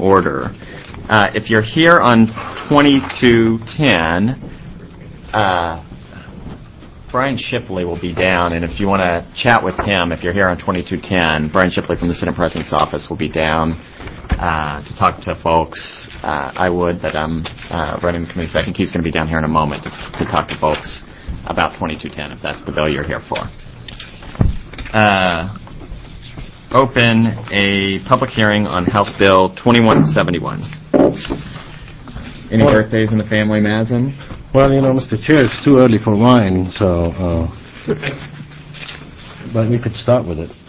order. If you're here on 2210, Brian Shipley will be down, and if you want to chat with him, if you're here on 2210, Brian Shipley from the Senate President's Office will be down to talk to folks. I would, but I'm running the committee, so I think he's going to be down here in a moment to talk to folks about 2210, if that's the bill you're here for. Open a public hearing on House Bill 2171. Any birthdays in the family, Mazen? Well, Mr. Chair, it's too early for wine, so, but we could start with it.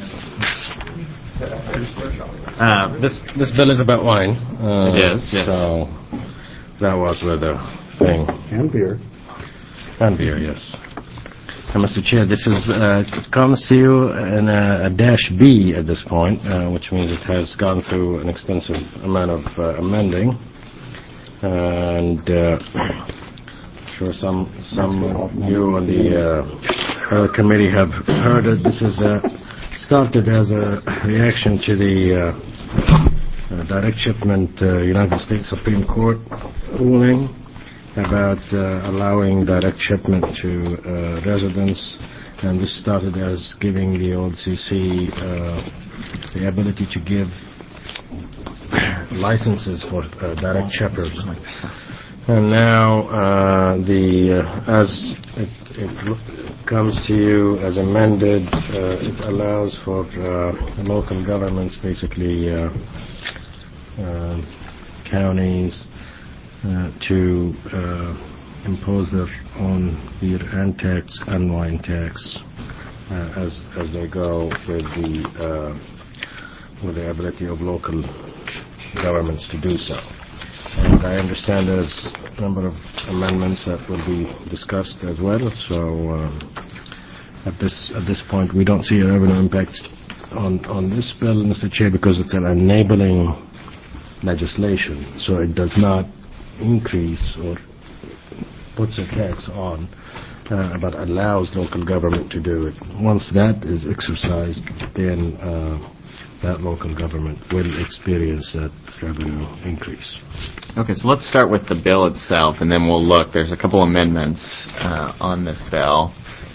This bill is about wine. It is, yes. So that was the thing. And beer. And beer, yes. And Mr. Chair, this comes to you in a dash B at this point, which means it has gone through an extensive amount of amending. And sure some of you on the committee have heard it. This is started as a reaction to the direct shipment United States Supreme Court ruling about allowing direct shipment to residents, and this started as giving the OLCC the ability to give licenses for direct shippers. And now, as it comes to you as amended, it allows for local governments, basically counties, to impose their own beer and tax and wine tax as they go with the ability of local governments to do so. And I understand there's a number of amendments that will be discussed as well. So at this point, we don't see a revenue impact on this bill, Mr. Chair, because it's an enabling legislation. So it does not increase or puts a tax on, but allows local government to do it. Once that is exercised, then that local government will experience that revenue increase. Okay, so let's start with the bill itself, and then we'll look. There's a couple amendments on this bill.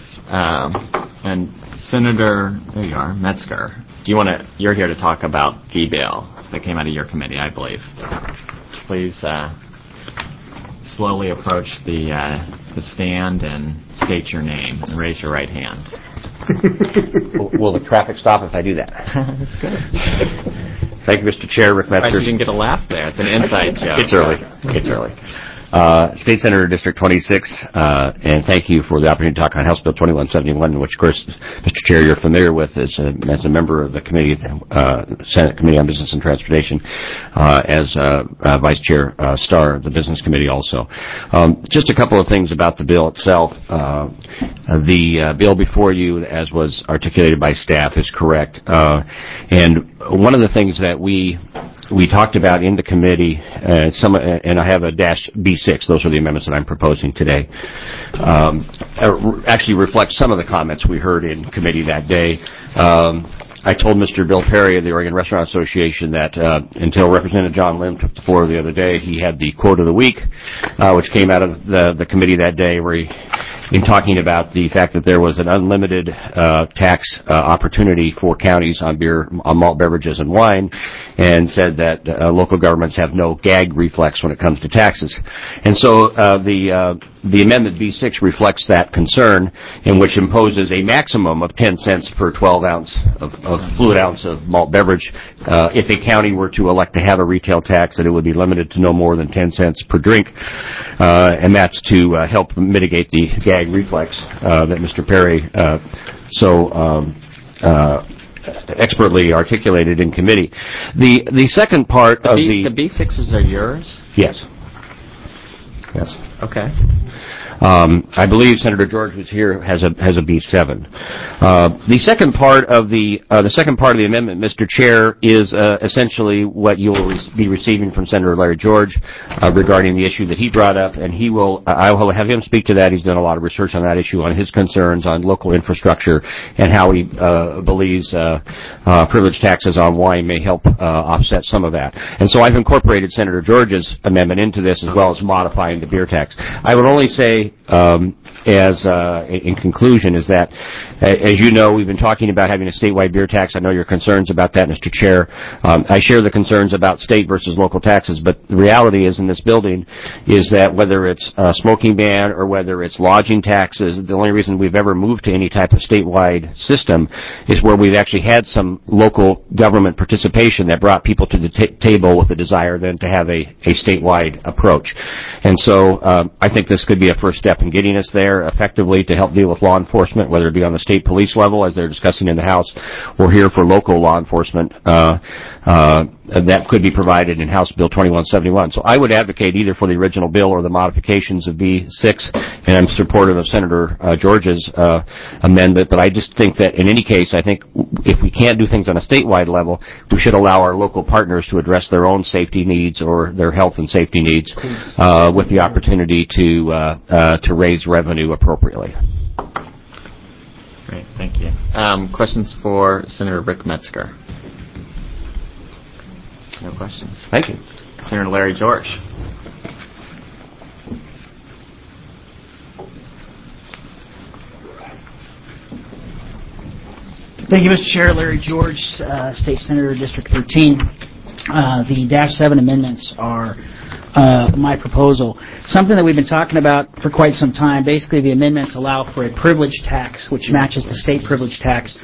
And Senator, there you are, Metzger, you're here to talk about the bill that came out of your committee, I believe. Please slowly approach the stand and state your name and raise your right hand. Will the traffic stop if I do that? That's good. Thank you, Mr. Chair. Rick Metzger. You didn't get a laugh there. It's an inside joke. It's early. State Senator District 26, and thank you for the opportunity to talk on House Bill 2171, which, of course, Mr. Chair, you're familiar with as a member of the committee, Senate Committee on Business and Transportation, as Vice Chair Starr of the Business Committee also. Just a couple of things about the bill itself. The bill before you, as was articulated by staff, is correct. And one of the things that we talked about in the committee, and I have a dash B6, those are the amendments that I'm proposing today, actually reflect some of the comments we heard in committee that day. I told Mr. Bill Perry of the Oregon Restaurant Association that until Representative John Lim took the floor the other day, he had the quote of the week, which came out of the committee that day, where he, in talking about the fact that there was an unlimited tax opportunity for counties on beer, on malt beverages and wine, and said that local governments have no gag reflex when it comes to taxes. And so the amendment B6 reflects that concern, in which imposes a maximum of 10 cents per 12 ounce of fluid ounce of malt beverage. If a county were to elect to have a retail tax, that it would be limited to no more than 10 cents per drink, and that's to help mitigate the gag reflex that Mr. Perry expertly articulated in committee. The second part of the B6s are yours? Yes. Yes. Okay. I believe Senator George was here has a B7. The second part of the amendment, Mr. Chair, is essentially what you will be receiving from Senator Larry George regarding the issue that he brought up, and I will have him speak to that. He's done a lot of research on that issue, on his concerns on local infrastructure, and how he believes privilege taxes on wine may help offset some of that. And so I've incorporated Senator George's amendment into this, as well as modifying the beer tax. I would only say, in conclusion, is that, as you know, we've been talking about having a statewide beer tax. I know your concerns about that, Mr. Chair. I share the concerns about state versus local taxes, but the reality is in this building is that whether it's a smoking ban or whether it's lodging taxes, the only reason we've ever moved to any type of statewide system is where we've actually had some local government participation that brought people to the table with the desire then to have a statewide approach. And so I think this could be a first step in getting us there effectively to help deal with law enforcement, whether it be on the state police level, as they're discussing in the House, or here for local law enforcement. That could be provided in House Bill 2171. So I would advocate either for the original bill or the modifications of B6, and I'm supportive of Senator George's amendment, but I just think that in any case, I think if we can't do things on a statewide level, we should allow our local partners to address their own safety needs or their health and safety needs with the opportunity to raise revenue appropriately. Great, thank you. Questions for Senator Rick Metzger? No questions. Thank you. Senator Larry George. Thank you, Mr. Chair. Larry George, State Senator, District 13. The -7 amendments are my proposal. Something that we've been talking about for quite some time. Basically, the amendments allow for a privilege tax, which matches the state privilege tax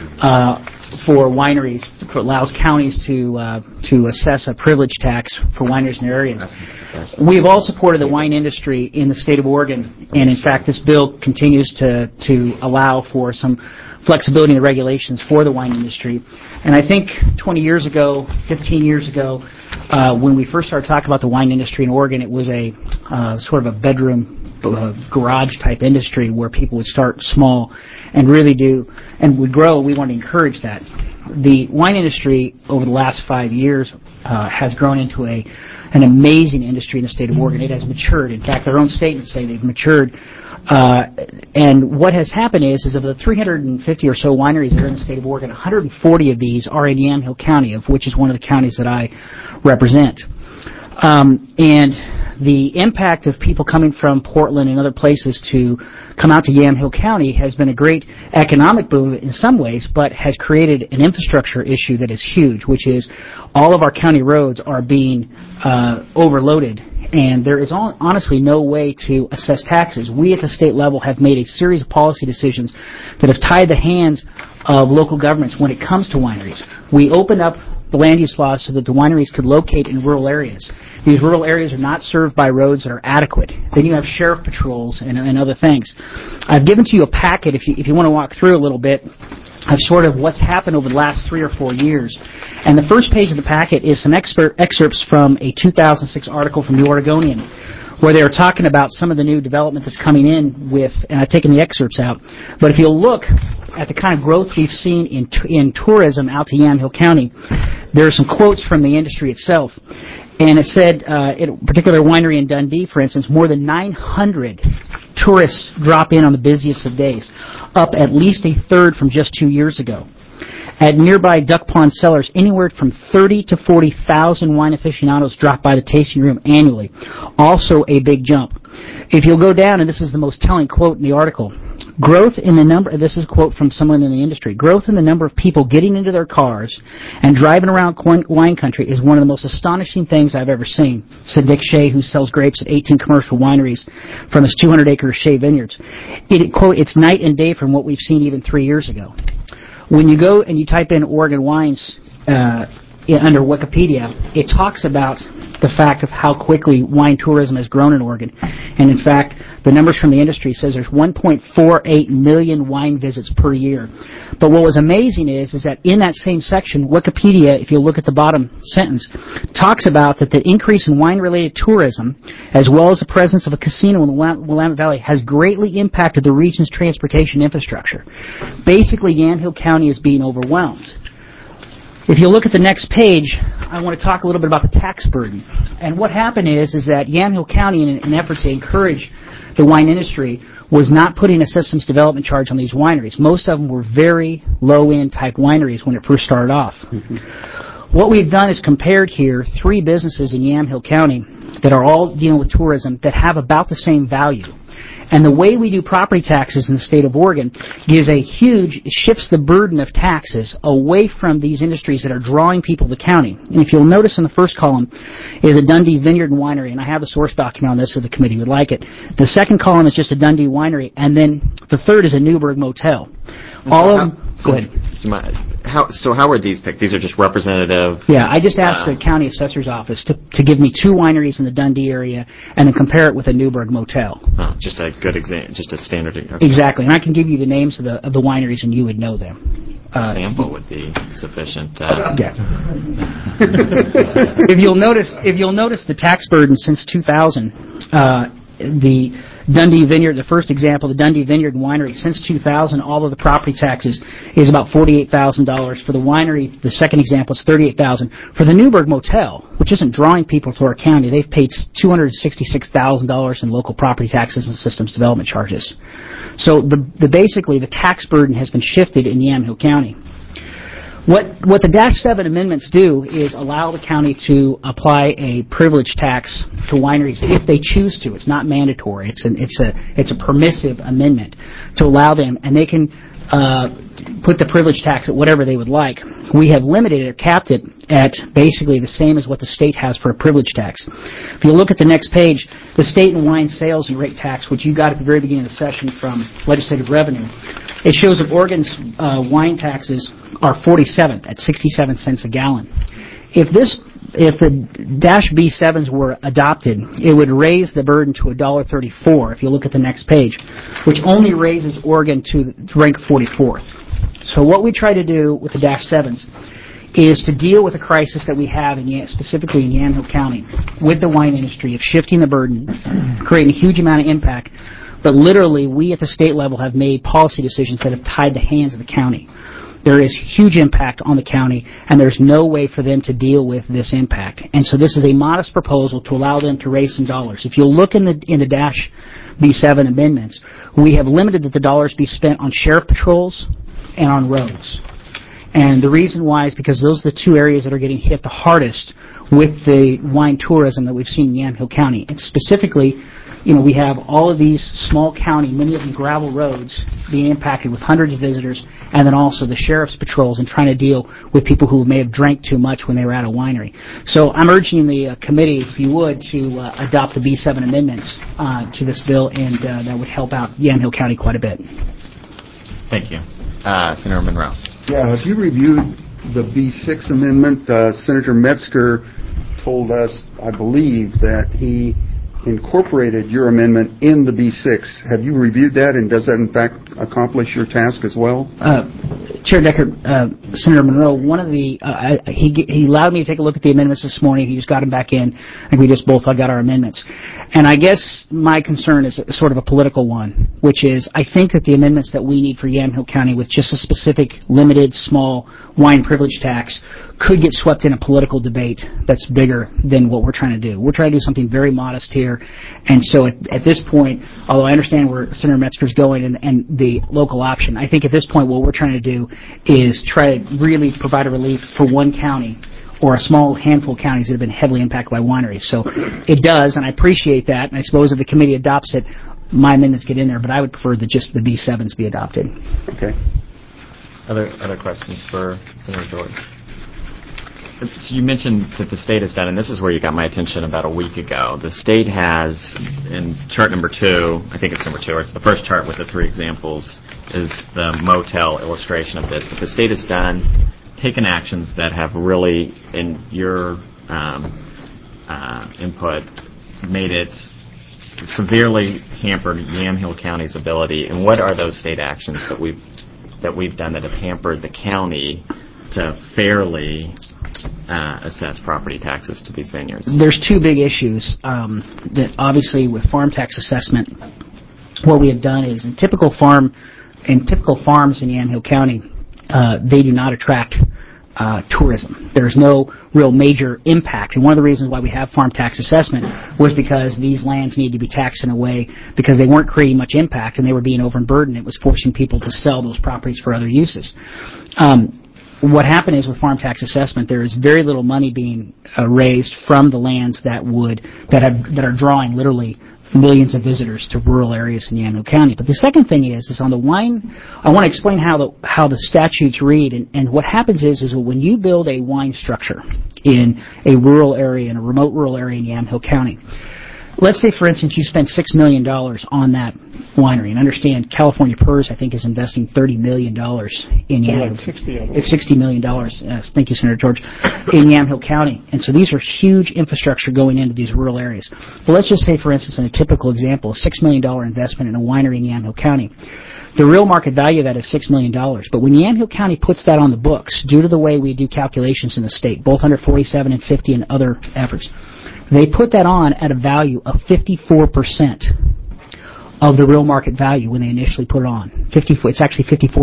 for wineries. It allows counties to assess a privilege tax for wineries in their areas. We have all supported the wine industry in the state of Oregon, and in fact, this bill continues to allow for some flexibility in the regulations for the wine industry. And I think 20 years ago, 15 years ago, when we first started talking about the wine industry in Oregon, it was a sort of a bedroom garage type industry where people would start small and really do and would grow. We want to encourage that. The wine industry over the last 5 years has grown into an amazing industry in the state of Oregon. It has matured. In fact, their own statements say they've matured. And what has happened is of the 350 or so wineries that are in the state of Oregon, 140 of these are in Yamhill County, of which is one of the counties that I represent. And the impact of people coming from Portland and other places to come out to Yamhill County has been a great economic boom in some ways, but has created an infrastructure issue that is huge, which is all of our county roads are being overloaded, and there is honestly no way to assess taxes. We at the state level have made a series of policy decisions that have tied the hands of local governments when it comes to wineries. We opened up the land use laws so that the wineries could locate in rural areas. These rural areas are not served by roads that are adequate. Then you have sheriff patrols and other things. I've given to you a packet, if you want to walk through a little bit, of sort of what's happened over the last 3 or 4 years. And the first page of the packet is some excerpts from a 2006 article from the Oregonian, where they are talking about some of the new development that's coming in with, and I've taken the excerpts out, but if you'll look at the kind of growth we've seen in tourism out to Yamhill County, there are some quotes from the industry itself. And it said, in a particular winery in Dundee, for instance, more than 900 tourists drop in on the busiest of days, up at least a third from just 2 years ago. At nearby Duck Pond Cellars, anywhere from 30 to 40,000 wine aficionados drop by the tasting room annually. Also a big jump. If you'll go down, and this is the most telling quote in the article, growth in the number, this is a quote from someone in the industry, growth in the number of people getting into their cars and driving around wine country is one of the most astonishing things I've ever seen, said Dick Shea, who sells grapes at 18 commercial wineries from his 200-acre Shea Vineyards. Quote, it's night and day from what we've seen even 3 years ago. When you go and you type in Oregon wines under Wikipedia, it talks about the fact of how quickly wine tourism has grown in Oregon. And in fact, the numbers from the industry says there's 1.48 million wine visits per year. But what was amazing is that in that same section, Wikipedia, if you look at the bottom sentence, talks about that the increase in wine-related tourism, as well as the presence of a casino in the Willamette Valley, has greatly impacted the region's transportation infrastructure. Basically, Yamhill County is being overwhelmed. If you look at the next page, I want to talk a little bit about the tax burden. And what happened is that Yamhill County, in an effort to encourage the wine industry, was not putting a systems development charge on these wineries. Most of them were very low-end type wineries when it first started off. What we've done is compared here 3 businesses in Yamhill County that are all dealing with tourism that have about the same value. And the way we do property taxes in the state of Oregon shifts the burden of taxes away from these industries that are drawing people to the county. And if you'll notice in the first column is a Dundee Vineyard and Winery, and I have the source document on this if the committee would like it. The second column is just a Dundee Winery, and then the third is a Newburgh Motel. All of them. Go ahead. How were these picked? These are just representative? Yeah, I just asked the county assessor's office to give me 2 wineries in the Dundee area and then compare it with a Newburgh Motel. Oh, just a good example, just a standard. Okay. Exactly, and I can give you the names of the wineries and you would know them. Sample would be sufficient. Yeah. If you'll notice the tax burden since 2000, the Dundee Vineyard, the first example, the Dundee Vineyard and Winery, since 2000, all of the property taxes is about $48,000. For the winery, the second example is $38,000. For the Newburgh Motel, which isn't drawing people to our county, they've paid $266,000 in local property taxes and systems development charges. So basically the tax burden has been shifted in Yamhill County. What the -7 amendments do is allow the county to apply a privilege tax to wineries if they choose to. It's not mandatory. It's a permissive amendment to allow them, and they can put the privilege tax at whatever they would like. We have limited it or capped it at basically the same as what the state has for a privilege tax. If you look at the next page, the state and wine sales and rate tax, which you got at the very beginning of the session from legislative revenue, it shows that Oregon's wine taxes are 47th at 67 cents a gallon. If the -B7s were adopted, it would raise the burden to $1.34, if you look at the next page, which only raises Oregon to rank 44th. So what we try to do with the -7s is to deal with a crisis that we have, specifically in Yamhill County, with the wine industry, of shifting the burden, creating a huge amount of impact. But literally, we at the state level have made policy decisions that have tied the hands of the county. There is huge impact on the county, and there's no way for them to deal with this impact. And so this is a modest proposal to allow them to raise some dollars. If you'll look in the -B7 amendments, we have limited that the dollars be spent on sheriff patrols and on roads. And the reason why is because those are the 2 areas that are getting hit the hardest with the wine tourism that we've seen in Yamhill County. And specifically, we have all of these small county, many of them gravel roads, being impacted with hundreds of visitors, and then also the sheriff's patrols and trying to deal with people who may have drank too much when they were at a winery. So I'm urging the committee, if you would, to adopt the B7 amendments to this bill, and that would help out Yamhill County quite a bit. Thank you. Senator Monroe. Yeah, have you reviewed the B6 amendment? Senator Metzger told us, I believe, that he incorporated your amendment in the B6. Have you reviewed that, and does that in fact accomplish your task as well? Chair Decker, Senator Monroe, one of the he allowed me to take a look at the amendments this morning. He just got them back in, and we just both got our amendments. And I guess my concern is sort of a political one, which is I think that the amendments that we need for Yamhill County with just a specific, limited, small wine privilege tax could get swept in a political debate that's bigger than what we're trying to do. We're trying to do something very modest here. And so at this point, although I understand where Senator Metzger's going and the local option, I think at this point what we're trying to do is try to really provide a relief for one county or a small handful of counties that have been heavily impacted by wineries. So it does, and I appreciate that, and I suppose if the committee adopts it, my amendments get in there, but I would prefer that just the B7s be adopted. Okay. Other questions for Senator George? So you mentioned that the state has done, and this is where you got my attention about a week ago. The state has, in chart number 2, I think it's number 2, or it's the first chart with the 3 examples, is the motel illustration of this. But the state has done taken actions that have really, in your input, made it severely hampered Yamhill County's ability, and what are those state actions that we've done that have hampered the county to fairly assess property taxes to these vineyards? There's two big issues that obviously with farm tax assessment, what we have done is in typical farms in Yamhill County, they do not attract tourism. There's no real major impact. And one of the reasons why we have farm tax assessment was because these lands need to be taxed in a way because they weren't creating much impact and they were being overburdened. It was forcing people to sell those properties for other uses. What happened is with farm tax assessment, there is very little money being raised from the lands that are drawing literally millions of visitors to rural areas in Yamhill County. But the second thing is on the wine, I want to explain how the statutes read. And what happens is when you build a wine structure in a rural area, in a remote rural area in Yamhill County, let's say, for instance, you spend $6 million on that winery. And understand, California PERS, I think, is investing $30 million in Yamhill. It's $60 million. Thank you, Senator George, in Yamhill County. And so these are huge infrastructure going into these rural areas. But let's just say, for instance, in a typical example, a $6 million investment in a winery in Yamhill County. The real market value of that is $6 million. But when Yamhill County puts that on the books, due to the way we do calculations in the state, both under 47 and 50 and other efforts, they put that on at a value of 54% of the real market value when they initially put it on. It's actually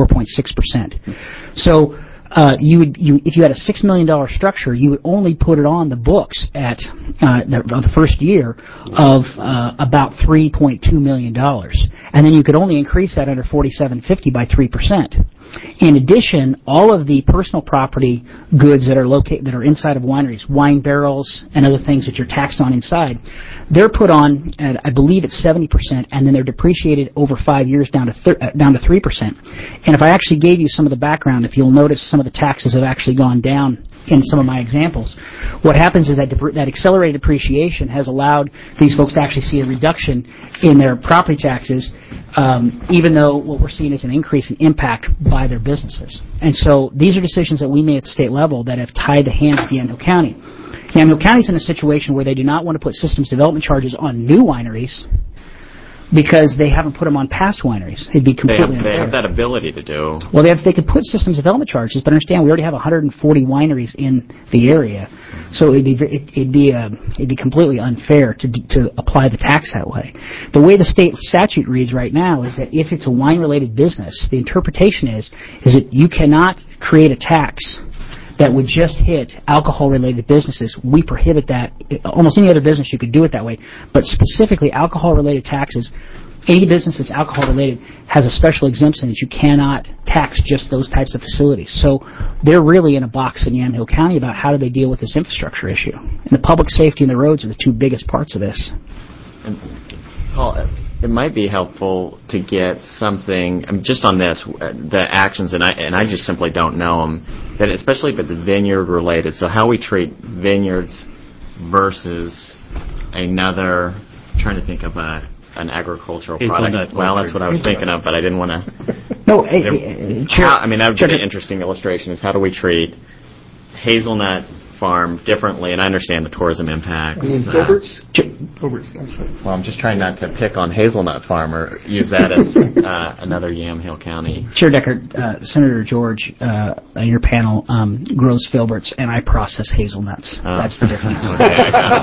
54.6%. So if you had a $6 million structure, you would only put it on the books at the first year of about $3.2 million. And then you could only increase that under 4750 by 3%. In addition, all of the personal property goods that are inside of wineries, wine barrels and other things that you're taxed on inside, they're put on at, I believe it's 70%, and then they're depreciated over 5 years down to 3%. And if I actually gave you some of the background, if you'll notice, some of the taxes have actually gone down in some of my examples. What happens is that accelerated depreciation has allowed these folks to actually see a reduction in their property taxes, even though what we're seeing is an increase in impact by their businesses. And so these are decisions that we made at the state level that have tied the hands of Yamhill County. Yamhill County's in a situation where they do not want to put systems development charges on new wineries because they haven't put them on past wineries. It'd be completely unfair. They have that ability to do. Well, they could put systems development charges, but understand we already have 140 wineries in the area, so it'd be completely unfair to apply the tax that way. The way the state statute reads right now is that if it's a wine-related business, the interpretation is that you cannot create a tax that would just hit alcohol-related businesses. We prohibit that. Almost any other business you could do it that way, but specifically alcohol-related taxes, any business that's alcohol-related has a special exemption that you cannot tax just those types of facilities. So they're really in a box in Yamhill County about how do they deal with this infrastructure issue. And the public safety and the roads are the two biggest parts of this. And Paul, it might be helpful to get something just on this, the actions, and I just simply don't know them. That especially if it's vineyard related. So how we treat vineyards versus another. I'm trying to think of an agricultural product. Well, that's what I was thinking of, but I didn't want to. No, that would be an interesting illustration. Is how do we treat hazelnut farm differently? And I understand the tourism impacts. Filberts? Filberts, that's right. Well, I'm just trying not to pick on Hazelnut Farm or use that as another Yamhill County. Chair Decker, Senator George, your panel grows filberts, and I process hazelnuts. Oh. That's the difference. Okay,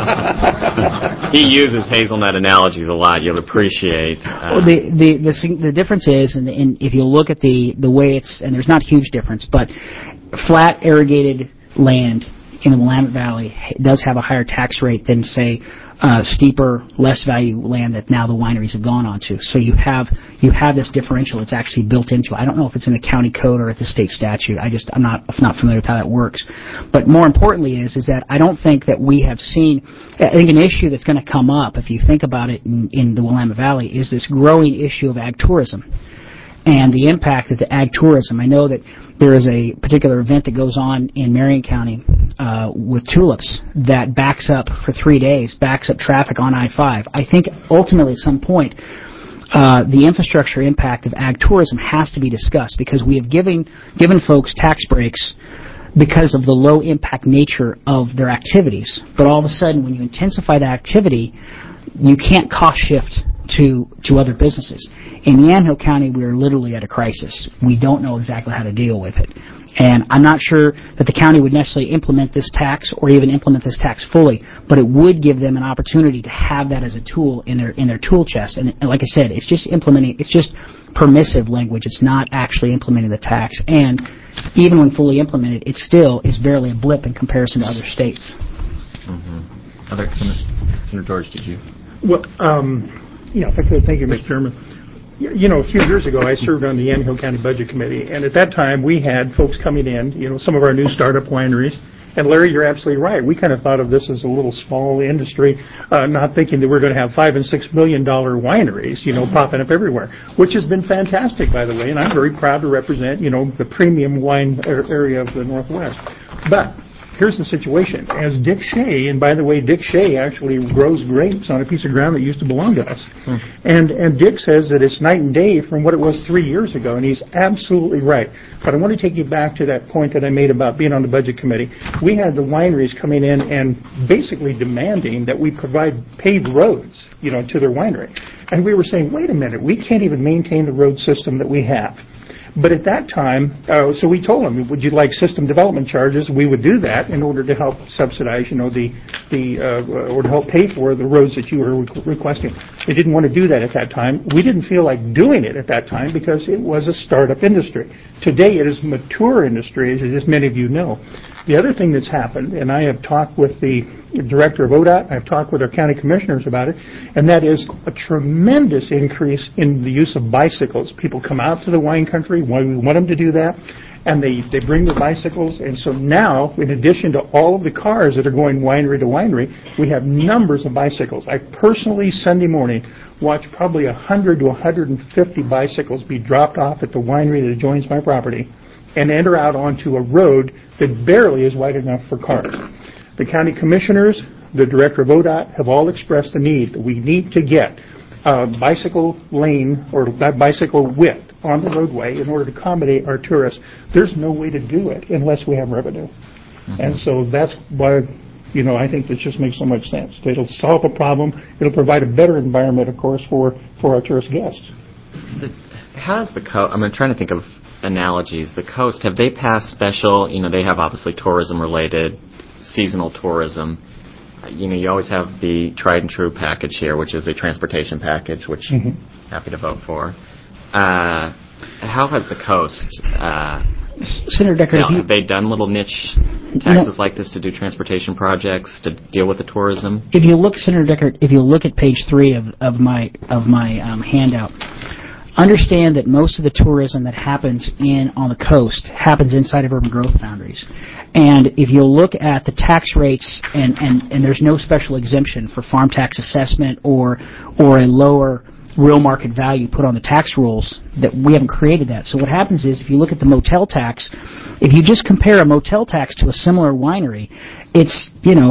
I got it. He uses hazelnut analogies a lot. You'll appreciate. Well, the difference is, and if you look at the way it's, and there's not a huge difference, but flat irrigated land in the Willamette Valley does have a higher tax rate than, say, steeper, less value land that now the wineries have gone on to. So you have this differential that's actually built into it. I don't know if it's in the county code or at the state statute. I'm not familiar with how that works. But more importantly is that I don't think that we have seen. I think an issue that's going to come up, if you think about it in the Willamette Valley, is this growing issue of ag tourism and the impact of the ag tourism. I know that there is a particular event that goes on in Marion County with tulips that backs up for 3 days, backs up traffic on I-5. I think ultimately at some point the infrastructure impact of ag tourism has to be discussed because we have given folks tax breaks because of the low impact nature of their activities. But all of a sudden, when you intensify that activity, you can't cost shift to other businesses. In Yamhill County, we are literally at a crisis. We don't know exactly how to deal with it. And I'm not sure that the county would necessarily implement this tax or even implement this tax fully, but it would give them an opportunity to have that as a tool in their tool chest. And like I said, it's just permissive language. It's not actually implementing the tax. And even when fully implemented, it still is barely a blip in comparison to other states. Mm-hmm. Senator George, did you? Well, if I could, thank you, Mr. Chairman. A few years ago, I served on the Yamhill County Budget Committee, and at that time, we had folks coming in, some of our new startup wineries. And Larry, you're absolutely right. We kind of thought of this as a little small industry, not thinking that we're going to have $5 and $6 million wineries, popping up everywhere, which has been fantastic, by the way. And I'm very proud to represent, the premium wine area of the Northwest. But here's the situation. As Dick Shea, and by the way, Dick Shea actually grows grapes on a piece of ground that used to belong to us. And Dick says that it's night and day from what it was 3 years ago, and he's absolutely right. But I want to take you back to that point that I made about being on the Budget Committee. We had the wineries coming in and basically demanding that we provide paved roads, to their winery. And we were saying, wait a minute, we can't even maintain the road system that we have. But at that time, so we told them, would you like system development charges? We would do that in order to help subsidize, or to help pay for the roads that you were requesting. They didn't want to do that at that time. We didn't feel like doing it at that time because it was a startup industry. Today, it is a mature industry, as many of you know. The other thing that's happened, and I have talked with the director of ODOT, I've talked with our county commissioners about it, and that is a tremendous increase in the use of bicycles. People come out to the wine country, we want them to do that, and they bring their bicycles, and so now, in addition to all of the cars that are going winery to winery, we have numbers of bicycles. I personally, Sunday morning, watch probably 100 to 150 bicycles be dropped off at the winery that adjoins my property and enter out onto a road that barely is wide enough for cars. The county commissioners, the director of ODOT have all expressed the need that we need to get a bicycle lane or bicycle width on the roadway in order to accommodate our tourists. There's no way to do it unless we have revenue. Mm-hmm. And so that's why, I think this just makes so much sense. It'll solve a problem. It'll provide a better environment, of course, for our tourist guests. How's the coast? I'm trying to think of analogies. The coast, have they passed special, they have obviously tourism-related, seasonal tourism. You always have the tried and true package here, which is a transportation package, which I'm happy to vote for. How has the coast, Senator Decker, have they done little niche taxes like this to do transportation projects to deal with the tourism? If you look, Senator Decker, if you look at page 3 of my handout, understand that most of the tourism that happens on the coast happens inside of urban growth boundaries. And if you look at the tax rates, and there's no special exemption for farm tax assessment or a lower real market value put on the tax rolls, that we haven't created that. So what happens is, if you look at the motel tax, if you just compare a motel tax to a similar winery, it's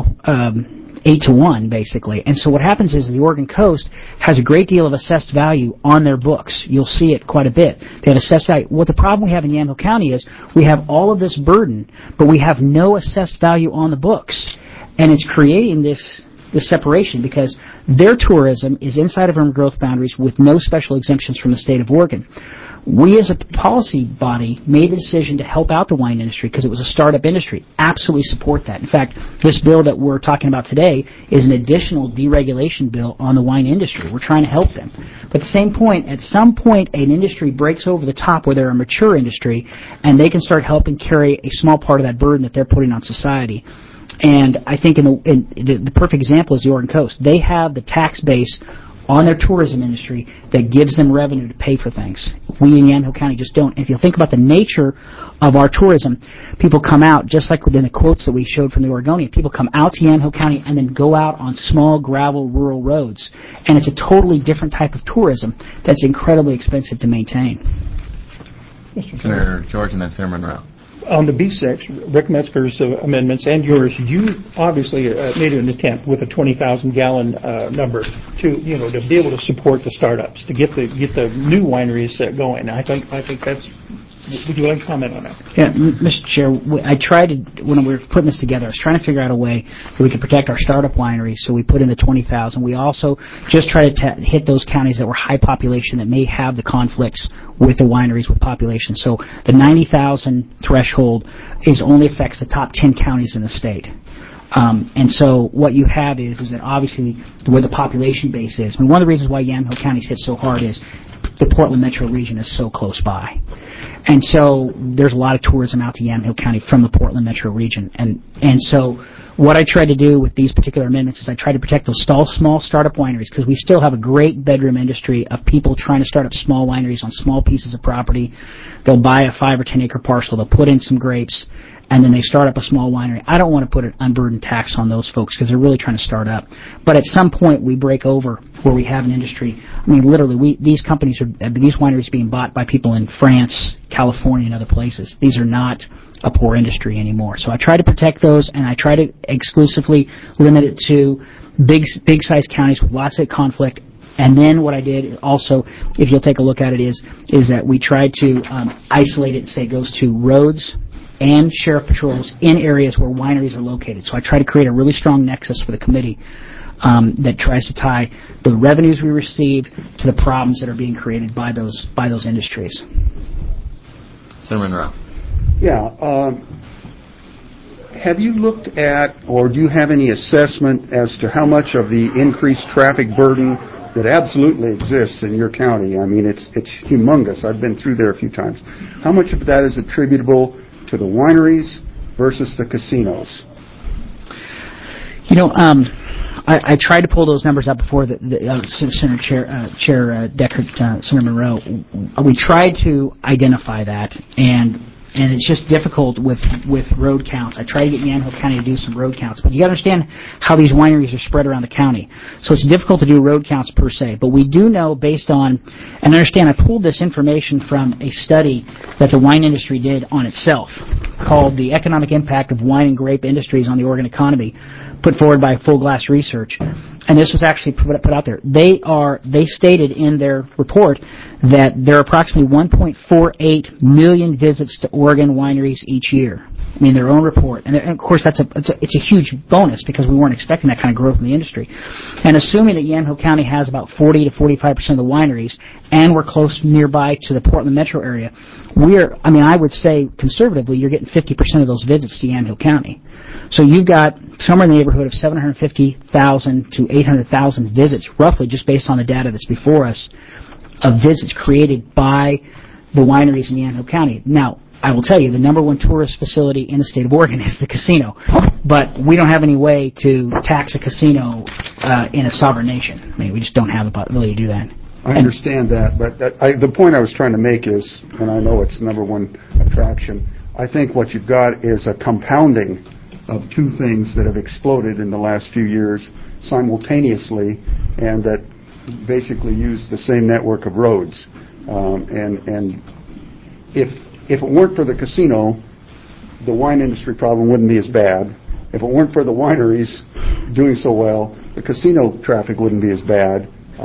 8-to-1, basically. And so what happens is the Oregon coast has a great deal of assessed value on their books. You'll see it quite a bit. They have assessed value. What the problem we have in Yamhill County is we have all of this burden, but we have no assessed value on the books. And it's creating this separation because their tourism is inside of urban growth boundaries with no special exemptions from the state of Oregon. We as a policy body made the decision to help out the wine industry because it was a startup industry. Absolutely support that. In fact, this bill that we're talking about today is an additional deregulation bill on the wine industry. We're trying to help them. But at the same point, at some point, an industry breaks over the top where they're a mature industry and they can start helping carry a small part of that burden that they're putting on society. And I think the perfect example is the Oregon coast. They have the tax base on their tourism industry that gives them revenue to pay for things. We in Yamhill County just don't. And if you think about the nature of our tourism, people come out, just like within the quotes that we showed from the Oregonian, people come out to Yamhill County and then go out on small gravel rural roads. And it's a totally different type of tourism that's incredibly expensive to maintain. Senator George and then Senator Monroe. On the B6, Rick Metzger's amendments and yours, you obviously made an attempt with a 20,000-gallon number to be able to support the startups, to get the new wineries going. I think that's Would you like to comment on that? Yeah, Mr. Chair, I tried to, when we were putting this together, I was trying to figure out a way that we could protect our startup wineries, so we put in the 20,000. We also just tried to hit those counties that were high population that may have the conflicts with the wineries with population. So the 90,000 threshold only affects the top 10 counties in the state. And so what you have is that obviously where the population base is. I mean, one of the reasons why Yamhill County is hit so hard is the Portland metro region is so close by. And so there's a lot of tourism out to Yamhill County from the Portland metro region. And so what I tried to do with these particular amendments is I tried to protect those small startup wineries, because we still have a great bedroom industry of people trying to start up small wineries on small pieces of property. They'll buy a 5 or 10 acre parcel, they'll put in some grapes, and then they start up a small winery. I don't want to put an unburdened tax on those folks because they're really trying to start up. But at some point we break over where we have an industry. I mean, literally, these wineries are being bought by people in France, California, and other places. These are not a poor industry anymore. So I try to protect those, and I try to exclusively limit it to big size counties with lots of conflict. And then what I did also, if you'll take a look at it, is that we tried to isolate it and say it goes to roads and sheriff patrols in areas where wineries are located. So I try to create a really strong nexus for the committee that tries to tie the revenues we receive to the problems that are being created by those industries. Senator Monroe. Yeah. Have you looked at, or do you have any assessment as to how much of the increased traffic burden that absolutely exists in your county? I mean, it's humongous. I've been through there a few times. How much of that is attributable to the wineries versus the casinos? You know, I tried to pull those numbers up before Senator Chair Deckert, Senator Monroe. We tried to identify that, and it's just difficult with road counts. I tried to get Yamhill County to do some road counts, but you got to understand how these wineries are spread around the county. So it's difficult to do road counts per se, but we do know based on, and understand I pulled this information from a study that the wine industry did on itself called The Economic Impact of Wine and Grape Industries on the Oregon Economy, put forward by Full Glass Research. And this was actually put out there. They stated in their report that there are approximately 1.48 million visits to Oregon wineries each year. I mean, their own report. And of course, it's a huge bonus because we weren't expecting that kind of growth in the industry. And assuming that Yamhill County has about 40 to 45% of the wineries, and we're close nearby to the Portland metro area, I would say conservatively, you're getting 50% of those visits to Yamhill County. So you've got somewhere in the neighborhood of 750,000 to 800,000 visits, roughly, just based on the data that's before us, of visits created by the wineries in Yamhill County. Now, I will tell you, the number one tourist facility in the state of Oregon is the casino. But we don't have any way to tax a casino in a sovereign nation. I mean, we just don't have the ability to do that. I understand that, but the point I was trying to make is, and I know it's the number one attraction, I think what you've got is a compounding of two things that have exploded in the last few years simultaneously, and that basically use the same network of roads. And if it weren't for the casino, the wine industry problem wouldn't be as bad. If it weren't for the wineries doing so well, the casino traffic wouldn't be as bad.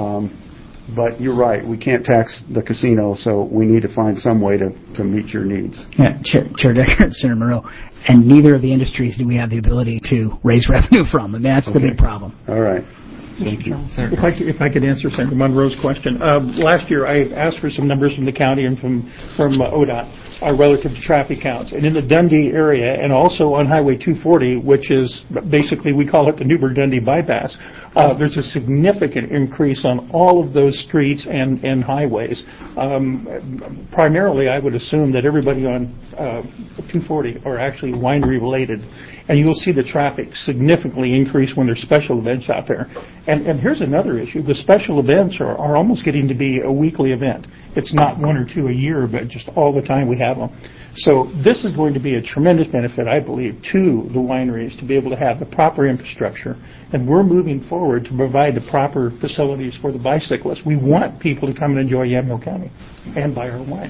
But you're right, we can't tax the casino, so we need to find some way to meet your needs. Yeah, Chair Decker, Senator Monroe, and neither of the industries do we have the ability to raise revenue from. I mean, that's the big problem. All right. Thank you. If I could answer Senator Monroe's question. Last year, I asked for some numbers from the county and from ODOT relative to traffic counts. And in the Dundee area, and also on Highway 240, which is basically, we call it the Newburgh-Dundee bypass, there's a significant increase on all of those streets and highways. Primarily, I would assume that everybody on 240 are actually winery-related. And you'll see the traffic significantly increase when there's special events out there. And here's another issue. The special events are almost getting to be a weekly event. It's not one or two a year, but just all the time we have them. So this is going to be a tremendous benefit, I believe, to the wineries to be able to have the proper infrastructure. And we're moving forward to provide the proper facilities for the bicyclists. We want people to come and enjoy Yamhill County and buy our wine.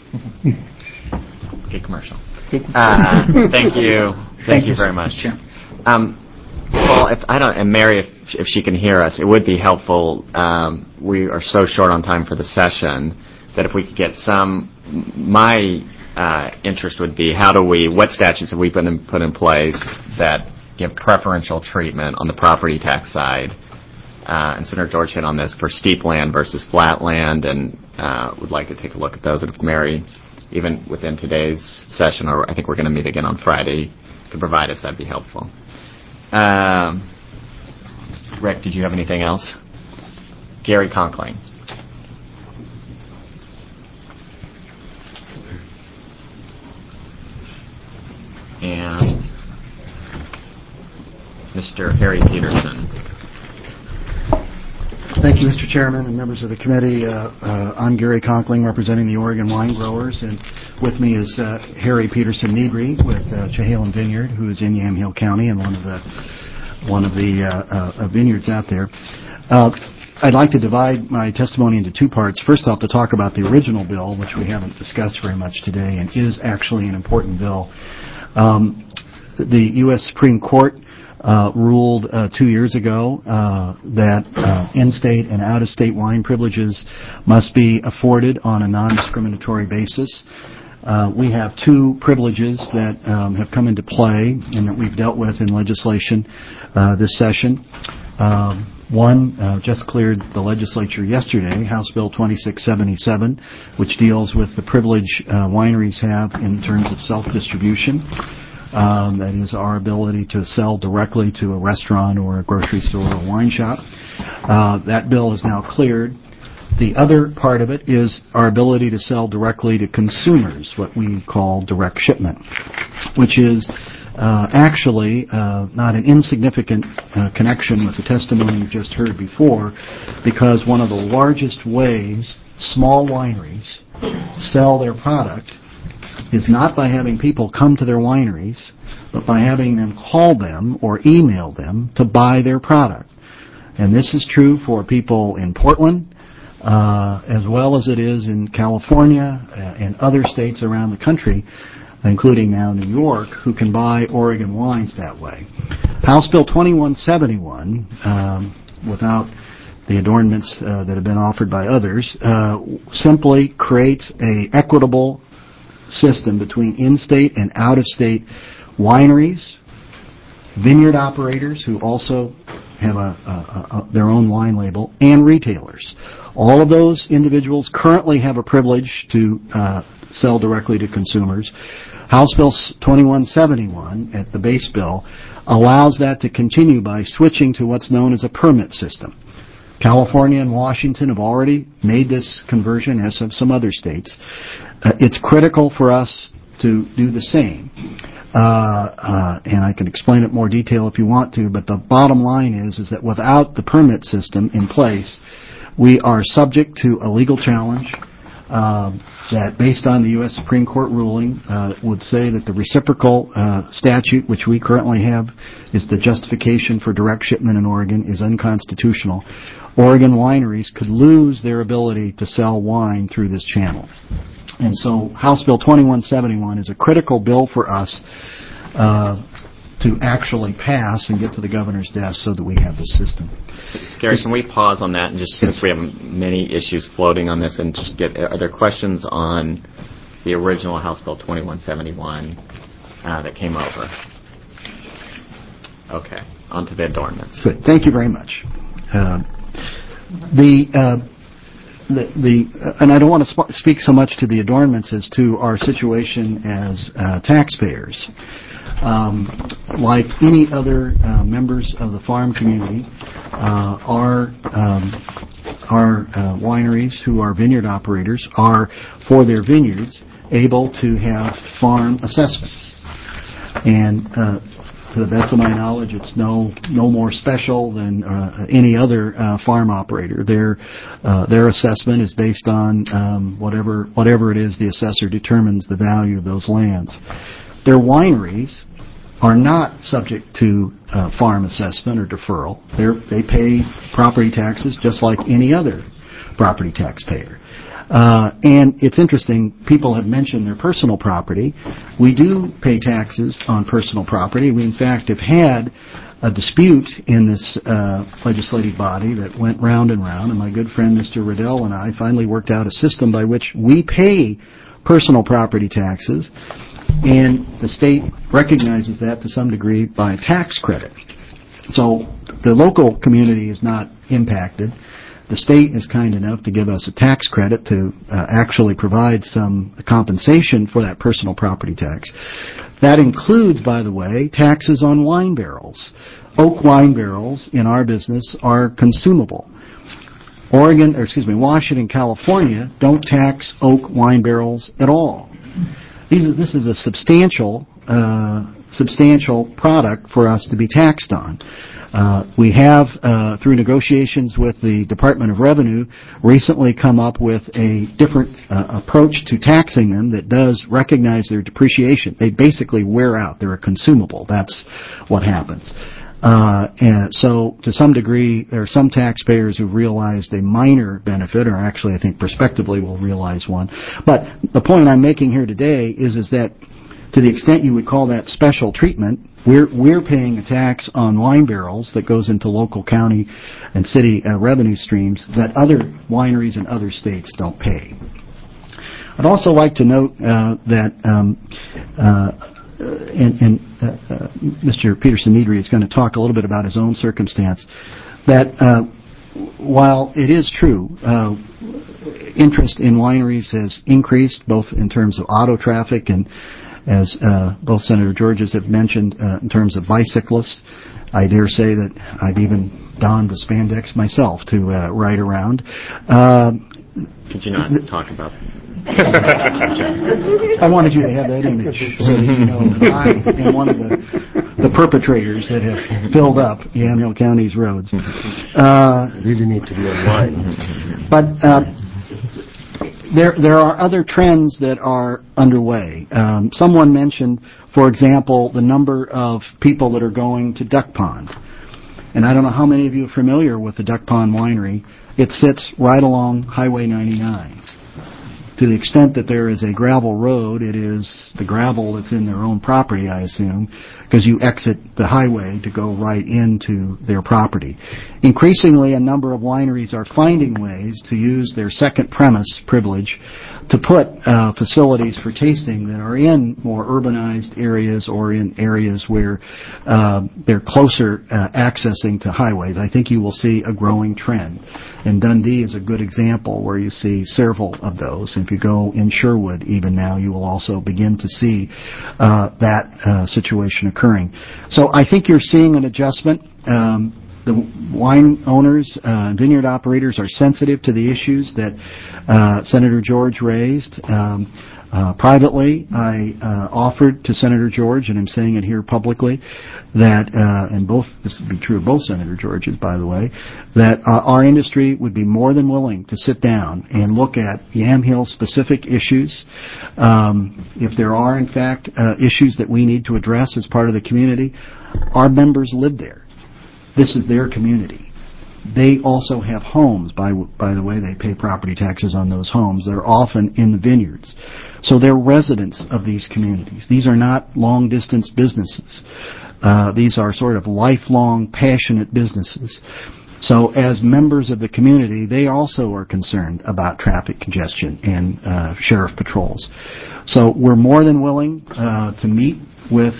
Good commercial. Thank you. Thank you very much. Well, and Mary, if she can hear us, it would be helpful. We are so short on time for the session that if we could get some my interest would be what statutes have we put in place that give preferential treatment on the property tax side? And Senator George hit on this for steep land versus flat land, and would like to take a look at those. And if Mary, even within today's session, or I think we're going to meet again on Friday, could provide us, that'd be helpful. Rick, did you have anything else? Gary Conkling. And Mr. Harry Peterson. Thank you, Mr. Chairman and members of the committee. I'm Gary Conkling, representing the Oregon wine growers, and with me is Harry Peterson Needry with Chehalem Vineyard, who is in Yamhill County and one of the vineyards out there. I'd like to divide my testimony into two parts. First off, to talk about the original bill, which we haven't discussed very much today and is actually an important bill. The U.S. Supreme Court ruled 2 years ago that in-state and out-of-state wine privileges must be afforded on a non-discriminatory basis. We have two privileges that have come into play and that we've dealt with in legislation this session. One just cleared the legislature yesterday, House Bill 2677, which deals with the privilege wineries have in terms of self-distribution. That is our ability to sell directly to a restaurant or a grocery store or a wine shop. That bill is now cleared. The other part of it is our ability to sell directly to consumers, what we call direct shipment, which is actually not an insignificant connection with the testimony you just heard before, because one of the largest ways small wineries sell their product is not by having people come to their wineries, but by having them call them or email them to buy their product. And this is true for people in Portland, as well as it is in California and other states around the country, including now New York, who can buy Oregon wines that way. House Bill 2171, without the adornments that have been offered by others, simply creates an equitable system between in-state and out-of-state wineries, vineyard operators who also have their own wine label, and retailers. All of those individuals currently have a privilege to sell directly to consumers. House Bill 2171, at the base bill, allows that to continue by switching to what's known as a permit system. California and Washington have already made this conversion, as have some other states. It's critical for us to do the same. And I can explain it in more detail if you want to, but the bottom line is that without the permit system in place, we are subject to a legal challenge that, based on the U.S. Supreme Court ruling, would say that the reciprocal statute, which we currently have, is the justification for direct shipment in Oregon, is unconstitutional. Oregon wineries could lose their ability to sell wine through this channel. And so House Bill 2171 is a critical bill for us to actually pass and get to the governor's desk so that we have this system. Gary, can we pause on that, and just since we have many issues floating on this, and just are there questions on the original House Bill 2171 that came over? Okay, on to the adornments. Good. Thank you very much. And I don't want to speak so much to the adornments as to our situation as taxpayers. Like any other members of the farm community, our wineries, who are vineyard operators, are, for their vineyards, able to have farm assessments. And to the best of my knowledge, it's no more special than any other farm operator. Their assessment is based on whatever it is the assessor determines the value of those lands. Their wineries are not subject to farm assessment or deferral. They pay property taxes just like any other property taxpayer. And it's interesting, people have mentioned their personal property. We do pay taxes on personal property. We, in fact, have had a dispute in this legislative body that went round and round, and my good friend Mr. Riddell and I finally worked out a system by which we pay personal property taxes, and the state recognizes that to some degree by a tax credit. So the local community is not impacted. The state is kind enough to give us a tax credit to actually provide some compensation for that personal property tax. That includes, by the way, taxes on wine barrels. Oak wine barrels in our business are consumable. Washington, California don't tax oak wine barrels at all. This is a substantial product for us to be taxed on. We have, through negotiations with the Department of Revenue, recently come up with a different approach to taxing them that does recognize their depreciation. They basically wear out. They're a consumable. That's what happens. And so, to some degree, there are some taxpayers who realized a minor benefit, or actually, I think, prospectively will realize one. But the point I'm making here today is that to the extent you would call that special treatment, we're paying a tax on wine barrels that goes into local county and city revenue streams that other wineries in other states don't pay. I'd also like to note that Mr. Peterson-Needry is going to talk a little bit about his own circumstance, that while it is true, interest in wineries has increased, both in terms of auto traffic and, as both Senator Georges have mentioned, in terms of bicyclists. I dare say that I've even donned the spandex myself to ride around. Could you not talk about I wanted you to have that image so that you know that I am one of the perpetrators that have filled up Yamhill County's roads. Really need to be online. But there are other trends that are underway. Someone mentioned, for example, the number of people that are going to Duck Pond. And I don't know how many of you are familiar with the Duck Pond Winery. It sits right along Highway 99. To the extent that there is a gravel road, it is the gravel that's in their own property, I assume, because you exit the highway to go right into their property. Increasingly, a number of wineries are finding ways to use their second premise privilege to put facilities for tasting that are in more urbanized areas or in areas where they're closer accessing to highways. I think you will see a growing trend. And Dundee is a good example where you see several of those. If you go in Sherwood even now, you will also begin to see that situation occurring. So I think you're seeing an adjustment. The wine owners and vineyard operators are sensitive to the issues that Senator George raised. Privately, I offered to Senator George, and I'm saying it here publicly, that, and this would be true of both Senator Georges, by the way, that our industry would be more than willing to sit down and look at Yamhill-specific issues. If there are, in fact, issues that we need to address as part of the community, our members live there. This is their community. They also have homes. By the way, they pay property taxes on those homes. They're often in the vineyards. So they're residents of these communities. These are not long-distance businesses. These are sort of lifelong, passionate businesses. So as members of the community, they also are concerned about traffic congestion and sheriff patrols. So we're more than willing to meet with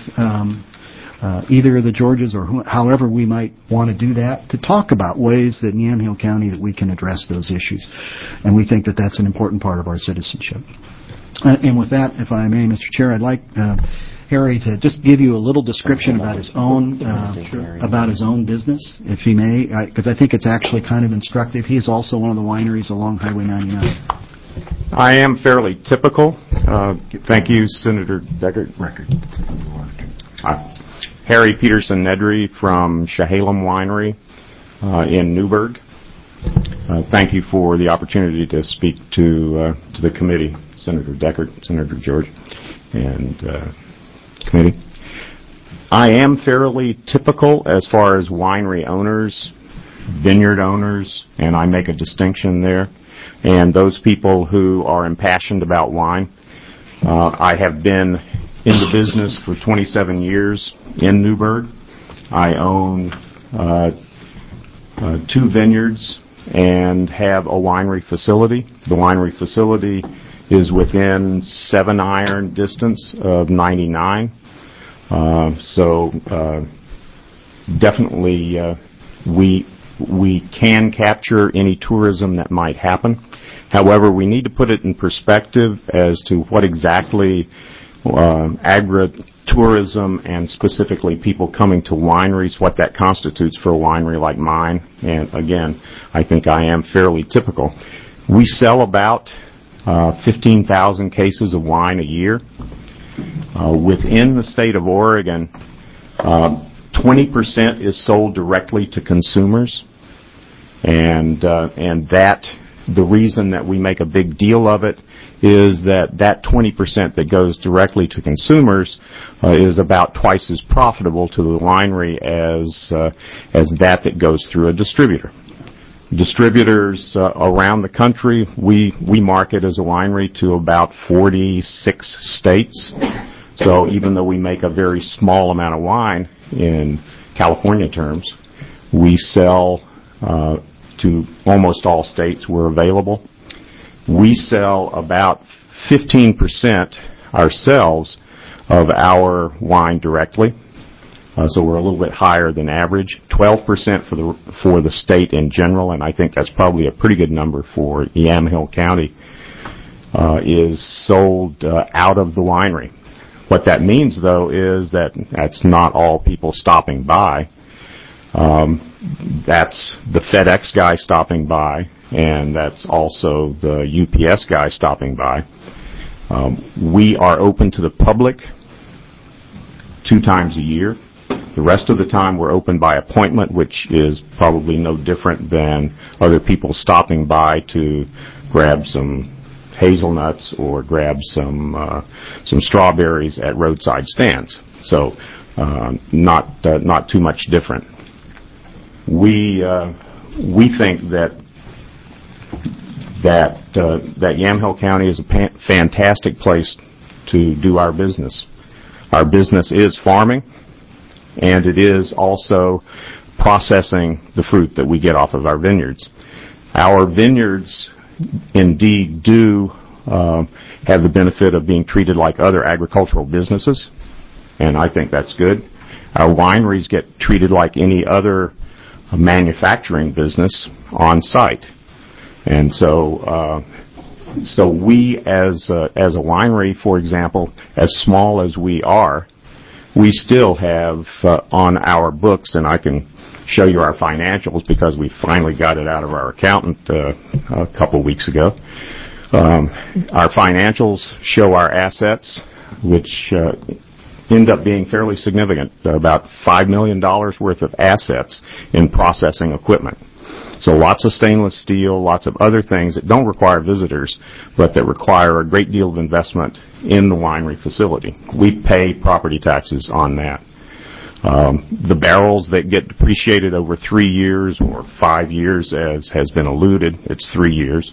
either the Georges or however we might want to do that, to talk about ways that in Yamhill County that we can address those issues. And we think that that's an important part of our citizenship. And with that, if I may, Mr. Chair, I'd like Harry to just give you a little description about his own business, if he may, because I think it's actually kind of instructive. He is also one of the wineries along Highway 99. I am fairly typical. Thank you, Senator Deckard. Harry Peterson-Nedry from Chehalem Winery in Newburgh. Thank you for the opportunity to speak to the committee, Senator Deckard, Senator George, and committee. I am fairly typical as far as winery owners, vineyard owners, and I make a distinction there, and those people who are impassioned about wine. I have been in the business for 27 years in Newburgh. I own 2 vineyards and have a winery facility. The winery facility is within 7-iron distance of 99. Definitely we can capture any tourism that might happen. However, we need to put it in perspective as to what exactly agritourism and specifically people coming to wineries, what that constitutes for a winery like mine. And again, I think I am fairly typical. We sell about 15,000 cases of wine a year. Within the state of Oregon, 20% is sold directly to consumers, and that the reason that we make a big deal of it is that 20% that goes directly to consumers is about twice as profitable to the winery as that goes through a distributor. Distributors around the country, we market as a winery to about 46 states. So even though we make a very small amount of wine in California terms, we sell to almost all states where available. We sell about 15% ourselves of our wine directly. So we're a little bit higher than average. 12% for the state in general, and I think that's probably a pretty good number for Yamhill County, is sold out of the winery. What that means, though, is that that's not all people stopping by. That's the FedEx guy stopping by, and that's also the UPS guy stopping by. We are open to the public 2 times a year. The rest of the time we're open by appointment, which is probably no different than other people stopping by to grab some hazelnuts or grab some strawberries at roadside stands. So not too much different. We think that Yamhill County is a fantastic place to do our business. Our business is farming, and it is also processing the fruit that we get off of our vineyards. Our vineyards indeed do have the benefit of being treated like other agricultural businesses, and I think that's good. Our wineries get treated like any other manufacturing business on site. And so we as a winery, for example, as small as we are, we still have on our books, and I can show you our financials because we finally got it out of our accountant a couple weeks ago. Our financials show our assets, which end up being fairly significant, about $5 million worth of assets in processing equipment. So lots of stainless steel, lots of other things that don't require visitors, but that require a great deal of investment in the winery facility. We pay property taxes on that. The barrels that get depreciated over 3 years or 5 years, as has been alluded, it's 3 years.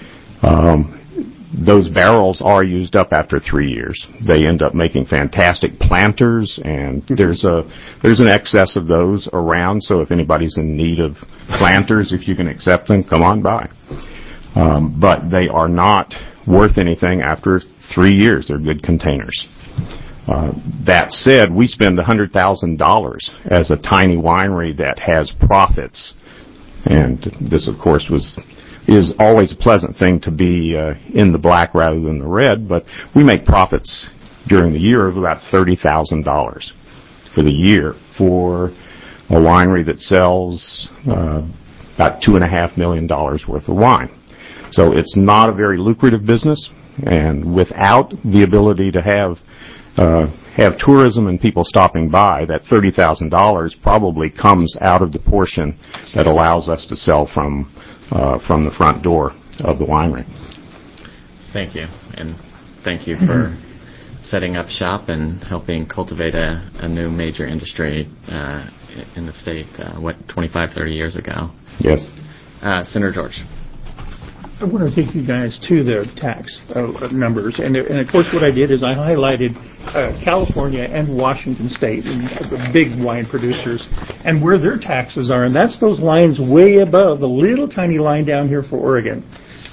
Those barrels are used up after 3 years. They end up making fantastic planters, and there's an excess of those around. So if anybody's in need of planters, if you can accept them, come on by. But they are not worth anything after 3 years. They're good containers. That said, we spend $100,000 as a tiny winery that has profits, and this, of course, is always a pleasant thing to be in the black rather than the red, but we make profits during the year of about $30,000 for the year for a winery that sells about $2.5 million worth of wine. So it's not a very lucrative business, and without the ability to have tourism and people stopping by, that $30,000 probably comes out of the portion that allows us to sell from the front door of the winery. Thank you, and thank you for setting up shop and helping cultivate a new major industry in the state, 25, 30 years ago. Yes. Senator George. I want to take you guys to the tax numbers, and of course what I did is I highlighted California and Washington State, the big wine producers, and where their taxes are, and that's those lines way above the little tiny line down here for Oregon.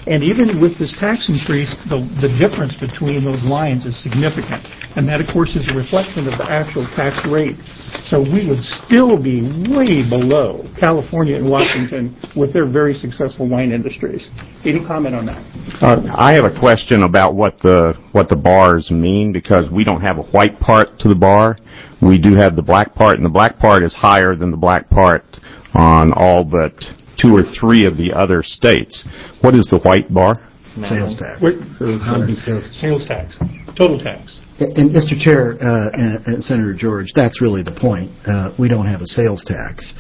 And even with this tax increase, the difference between those lines is significant. And that, of course, is a reflection of the actual tax rate. So we would still be way below California and Washington with their very successful wine industries. Any comment on that? I have a question about what the bars mean, because we don't have a white part to the bar. We do have the black part, and the black part is higher than the black part on all but 2 or 3 of the other states. What is the white bar? Sales tax. Sales tax. Total tax. And Mr. Chair, and Senator George, that's really the point. We don't have a sales tax.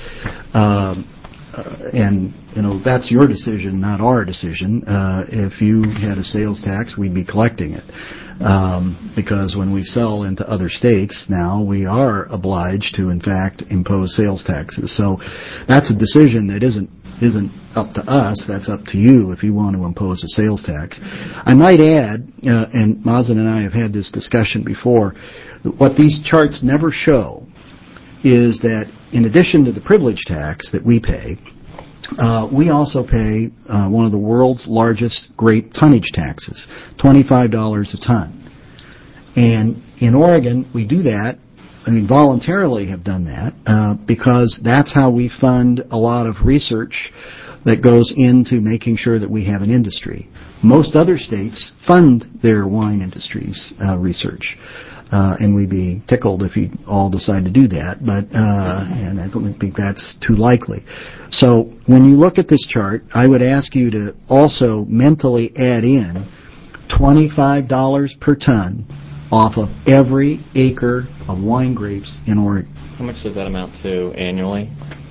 And, that's your decision, not our decision. If you had a sales tax, we'd be collecting it. Because when we sell into other states now, we are obliged to, in fact, impose sales taxes. So that's a decision that isn't up to us. That's up to you if you want to impose a sales tax. I might add, and Mazen and I have had this discussion before, what these charts never show is that in addition to the privilege tax that we pay, we also pay one of the world's largest grape tonnage taxes, $25 a ton. And in Oregon, we do that, voluntarily have done that, because that's how we fund a lot of research that goes into making sure that we have an industry. Most other states fund their wine industry's research. And we'd be tickled if you all decide to do that, but and I don't think that's too likely. So when you look at this chart, I would ask you to also mentally add in $25 per ton off of every acre of wine grapes in Oregon. How much does that amount to annually?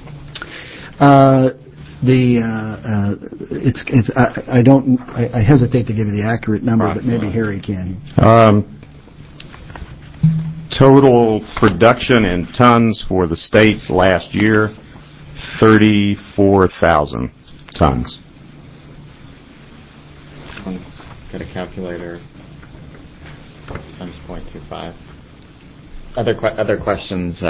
I hesitate to give you the accurate number, but maybe Harry can. Total production in tons for the state last year, 34,000 tons. Got a calculator. Times 0.25. Other questions?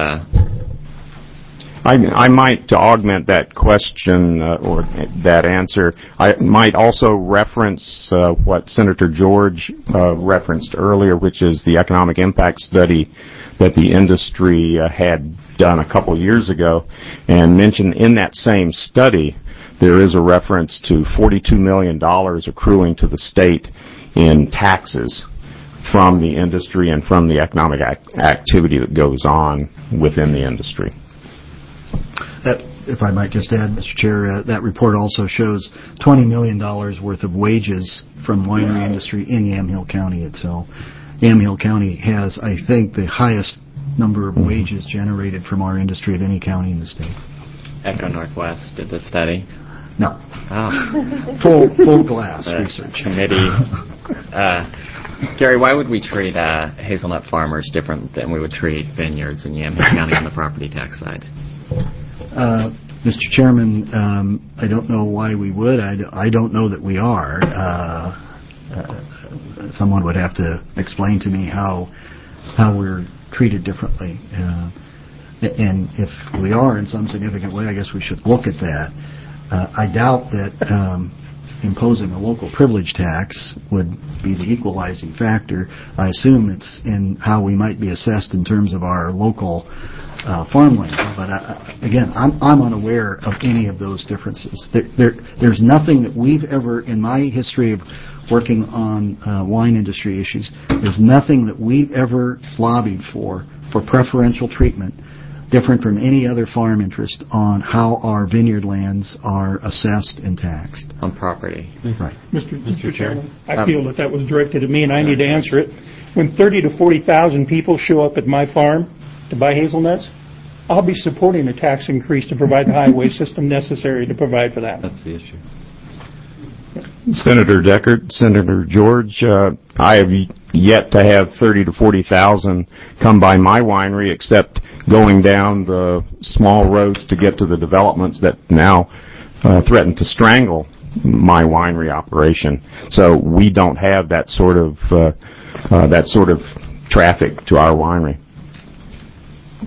I might, to augment that question or that answer, I might also reference what Senator George referenced earlier, which is the economic impact study that the industry had done a couple years ago, and mention in that same study there is a reference to $42 million accruing to the state in taxes from the industry and from the economic activity that goes on within the industry. If I might just add, Mr. Chair, that report also shows $20 million worth of wages from winery industry in Yamhill County itself. Yamhill County has, I think, the highest number of wages generated from our industry of any county in the state. Echo Northwest did the study? No. Oh. Full glass research. Committee. Gary, why would we treat hazelnut farmers different than we would treat vineyards in Yamhill County on the property tax side? Mr. Chairman, I don't know why we would. I don't know that we are. Someone would have to explain to me how we're treated differently. And if we are in some significant way, I guess we should look at that. I doubt that imposing a local privilege tax would be the equalizing factor. I assume it's in how we might be assessed in terms of our local farmland. But again, I'm unaware of any of those differences. There's nothing that we've ever, in my history of working on wine industry issues, there's nothing that we've ever lobbied for preferential treatment different from any other farm interest on how our vineyard lands are assessed and taxed. On property. Right. Mr. Chairman, I feel that was directed at me, and I need to answer it. When 30 to 40,000 people show up at my farm to buy hazelnuts, I'll be supporting a tax increase to provide the highway system necessary to provide for that. That's the issue. Senator Deckard, Senator George, I have yet to have 30 to 40,000 come by my winery, except going down the small roads to get to the developments that now threaten to strangle my winery operation. So we don't have that sort of traffic to our winery.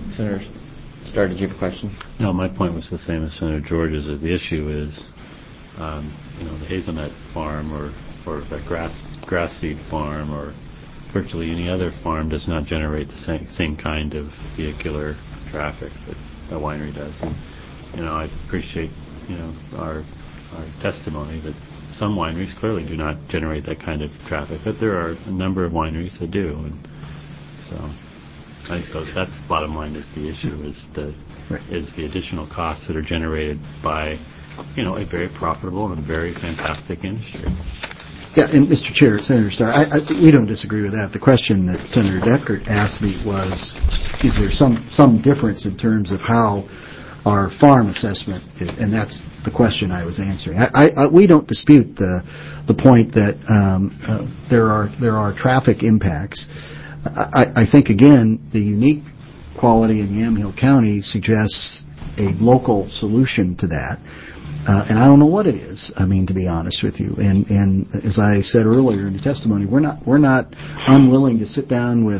Senator Starr, did you have a question? No, my point was the same as Senator George's. The issue is the hazelnut farm or the grass seed farm or virtually any other farm does not generate the same kind of vehicular traffic that a winery does. And I appreciate our testimony that some wineries clearly do not generate that kind of traffic, but there are a number of wineries that do, and so I think that's the bottom line. Is the issue is the additional costs that are generated by a very profitable and very fantastic industry. Yeah, and Mr. Chair, Senator Starr, we don't disagree with that. The question that Senator Deckert asked me was, is there some difference in terms of how our farm assessment, and that's the question I was answering. We don't dispute the point that there are traffic impacts. I think, again, the unique quality in Yamhill County suggests a local solution to that. And I don't know what it is, to be honest with you. And as I said earlier in the testimony, we're not unwilling to sit down with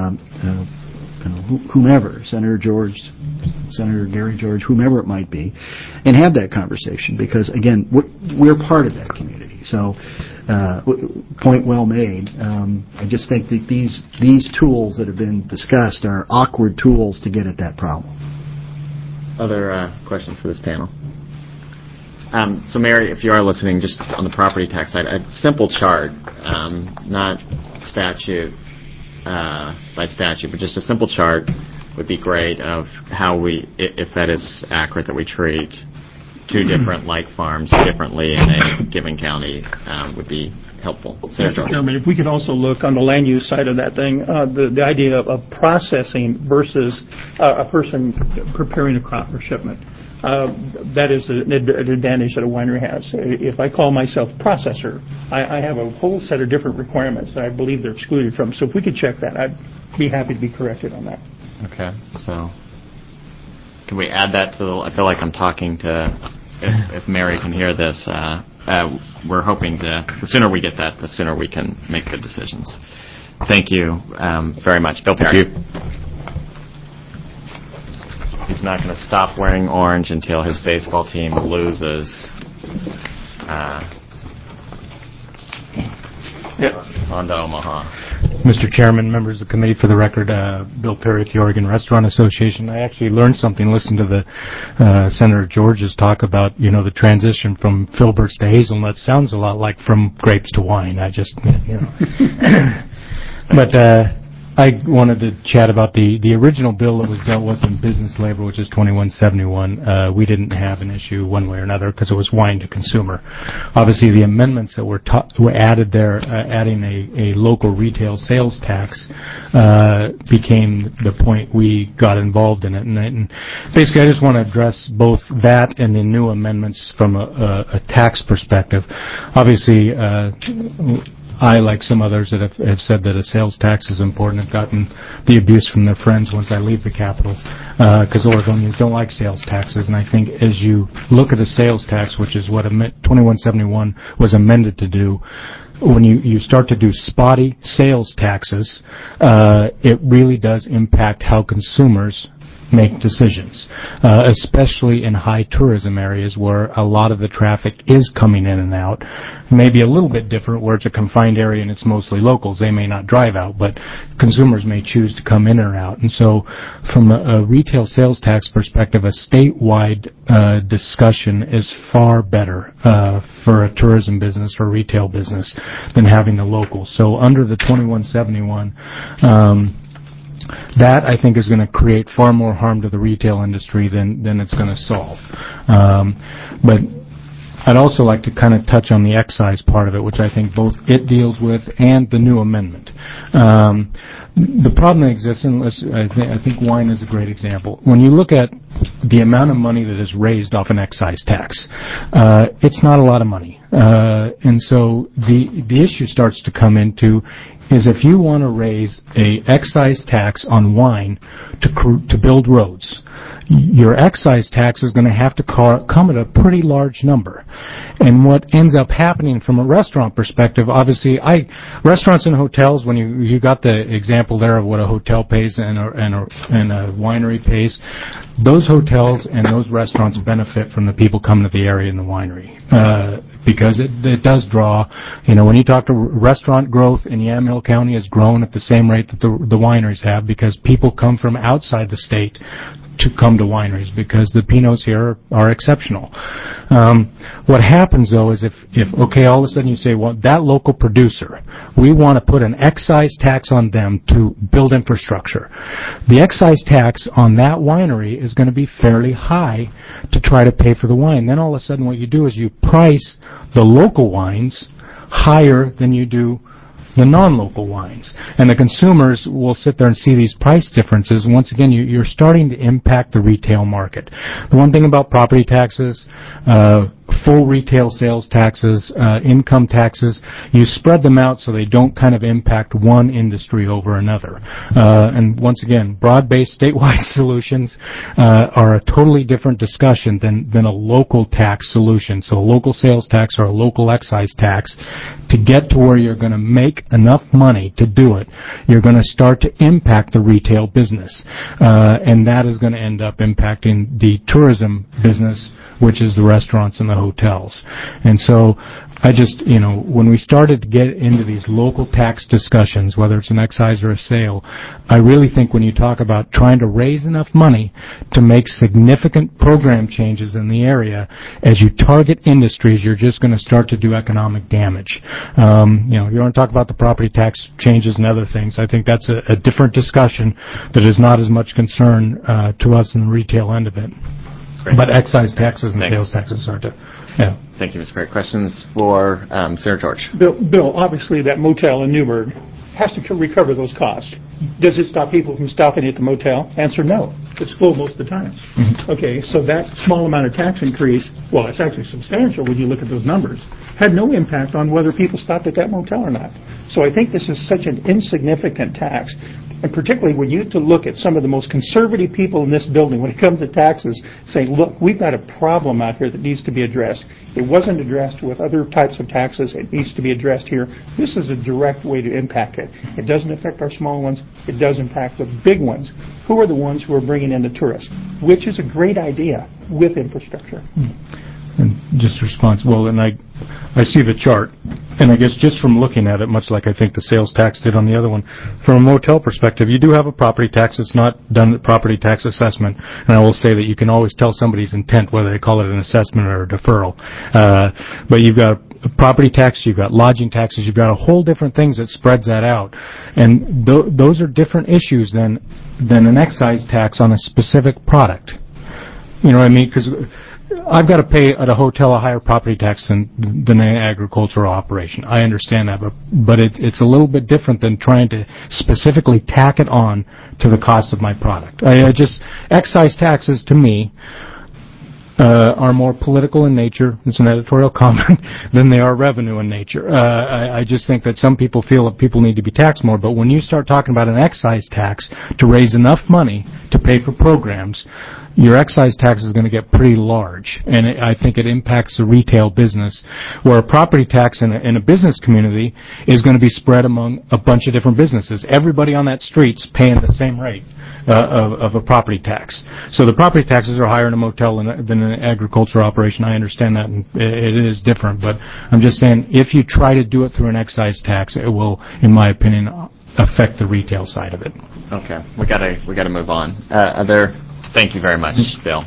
whomever, Senator George, Senator Gary George, whomever it might be, and have that conversation because, again, we're part of that community. So, point well made. I just think that these tools that have been discussed are awkward tools to get at that problem. Other questions for this panel? So, Mary, if you are listening, just on the property tax side, a simple chart, not statute by statute, but just a simple chart would be great of how we, if that is accurate, that we treat two different like farms differently in a given county would be helpful. Mr. Chairman, if we could also look on the land use side of that thing, the idea of processing versus a person preparing a crop for shipment. That is an advantage that a winery has. If I call myself processor, I have a whole set of different requirements that I believe they're excluded from. So if we could check that, I'd be happy to be corrected on that. Okay. So can we add that to I feel like I'm talking to, if Mary can hear this, we're hoping the sooner we get that, the sooner we can make good decisions. Thank you very much. Bill Perry. He's not going to stop wearing orange until his baseball team loses on to Omaha. Mr. Chairman, members of the committee, for the record, Bill Perry at the Oregon Restaurant Association. I actually learned something listening to the Senator George's talk about, the transition from filberts to hazelnuts. Sounds a lot like from grapes to wine. I just, But I wanted to chat about the original bill that was dealt with in business labor, which is 2171. We didn't have an issue one way or another because it was wine to consumer. Obviously, the amendments that were added there, adding a local retail sales tax, became the point we got involved in it. And basically, I just want to address both that and the new amendments from a tax perspective. Obviously, I, like some others that have said that a sales tax is important, have gotten the abuse from their friends once I leave the Capitol, because Oregonians don't like sales taxes. And I think as you look at a sales tax, which is what 2171 was amended to do, when you start to do spotty sales taxes, it really does impact how consumers make decisions, especially in high tourism areas where a lot of the traffic is coming in and out. Maybe a little bit different where it's a confined area and it's mostly locals. They may not drive out, but consumers may choose to come in or out. And so from a retail sales tax perspective, a statewide discussion is far better for a tourism business or retail business than having the local. So under the 2171, that, I think, is going to create far more harm to the retail industry than it's going to solve. But I'd also like to kind of touch on the excise part of it, which I think both it deals with and the new amendment. The problem that exists, and I think wine is a great example. When you look at the amount of money that is raised off an excise tax, it's not a lot of money. And so the issue starts to come into is if you want to raise a excise tax on wine to build roads, your excise tax is going to have to come at a pretty large number. And what ends up happening from a restaurant perspective, obviously, restaurants and hotels, when you got the example there of what a hotel pays and a winery pays, those hotels and those restaurants benefit from the people coming to the area in the winery. Because it does draw, when you talk to restaurant growth in Yamhill County has grown at the same rate that the wineries have, because people come from outside the state to come to wineries because the Pinots here are exceptional. What happens, though, is if all of a sudden you say, well, that local producer, we want to put an excise tax on them to build infrastructure. The excise tax on that winery is going to be fairly high to try to pay for the wine. Then all of a sudden what you do is you price the local wines higher than you do the non-local wines. And the consumers will sit there and see these price differences. And once again, you're starting to impact the retail market. The one thing about property taxes, full retail sales taxes, income taxes, you spread them out so they don't kind of impact one industry over another. And once again, broad-based statewide solutions are a totally different discussion than a local tax solution. So a local sales tax or a local excise tax, to get to where you're going to make enough money to do it, you're going to start to impact the retail business. And that is going to end up impacting the tourism business, which is the restaurants and the hotels. And so I just, when we started to get into these local tax discussions, whether it's an excise or a sale, I really think when you talk about trying to raise enough money to make significant program changes in the area, as you target industries, you're just going to start to do economic damage. You want to talk about the property tax changes and other things. I think that's a different discussion that is not as much concern to us in the retail end of it. But excise taxes and sales taxes are to, yeah. Thank you, Mr. Craig. Questions for Senator George? Bill, obviously that motel in Newburgh has to recover those costs. Does it stop people from stopping at the motel? Answer, no. It's full most of the time. Mm-hmm. Okay, so that small amount of tax increase, well, it's actually substantial when you look at those numbers, had no impact on whether people stopped at that motel or not. So I think this is such an insignificant tax. And particularly when you look at some of the most conservative people in this building when it comes to taxes, saying, look, we've got a problem out here that needs to be addressed. It wasn't addressed with other types of taxes. It needs to be addressed here. This is a direct way to impact it. It doesn't affect our small ones. It does impact the big ones. Who are the ones who are bringing in the tourists? Which is a great idea with infrastructure. And just responsible, and I see the chart, and I guess just from looking at it, much like I think the sales tax did on the other one, from a motel perspective, you do have a property tax. It's not done at property tax assessment, and I will say that you can always tell somebody's intent whether they call it an assessment or a deferral. But you've got a property tax, you've got lodging taxes, you've got a whole different things that spreads that out, and those are different issues than an excise tax on a specific product. You know what I mean? Because I've got to pay at a hotel a higher property tax than an agricultural operation. I understand that, but it's a little bit different than trying to specifically tack it on to the cost of my product. Excise taxes to me are more political in nature, it's an editorial comment, than they are revenue in nature. I just think that some people feel that people need to be taxed more, but when you start talking about an excise tax to raise enough money to pay for programs, your excise tax is going to get pretty large, and I think it impacts the retail business, where a property tax in a business community is going to be spread among a bunch of different businesses. Everybody on that street's paying the same rate of a property tax. So the property taxes are higher in a motel than an agricultural operation. I understand that, and it is different, but I'm just saying if you try to do it through an excise tax, it will, in my opinion, affect the retail side of it. Okay, we gotta move on. Thank you very much, Bill.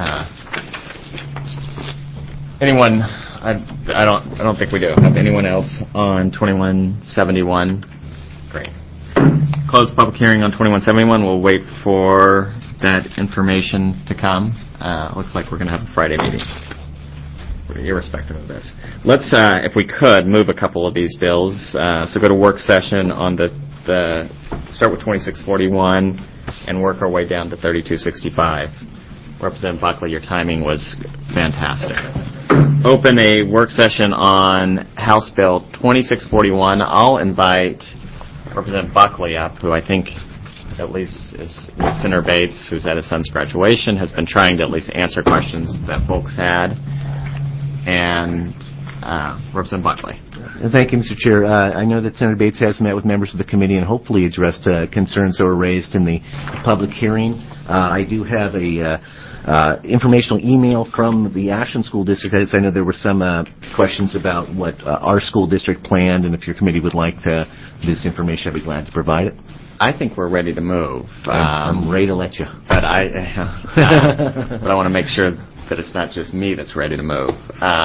Anyone? I don't think we do. Have anyone else on 2171? Great. Close public hearing on 2171. We'll wait for that information to come. Looks like we're going to have a Friday meeting, irrespective of this. Let's, if we could, move a couple of these bills. So go to work session on the start with 2641. And work our way down to 3265. Representative Buckley, your timing was fantastic. Open a work session on House Bill 2641. I'll invite Representative Buckley up, who I think at least is Senator Bates, who's at his son's graduation, has been trying to at least answer questions that folks had. And Representative Buckley. Thank you, Mr. Chair. I know that Senator Bates has met with members of the committee and hopefully addressed concerns that were raised in the public hearing. I do have a informational email from the Ashland School District. I know there were some questions about what our school district planned, and if your committee would like this information, I'd be glad to provide it. I think we're ready to move. I'm ready to let you. But I want to make sure that it's not just me that's ready to move.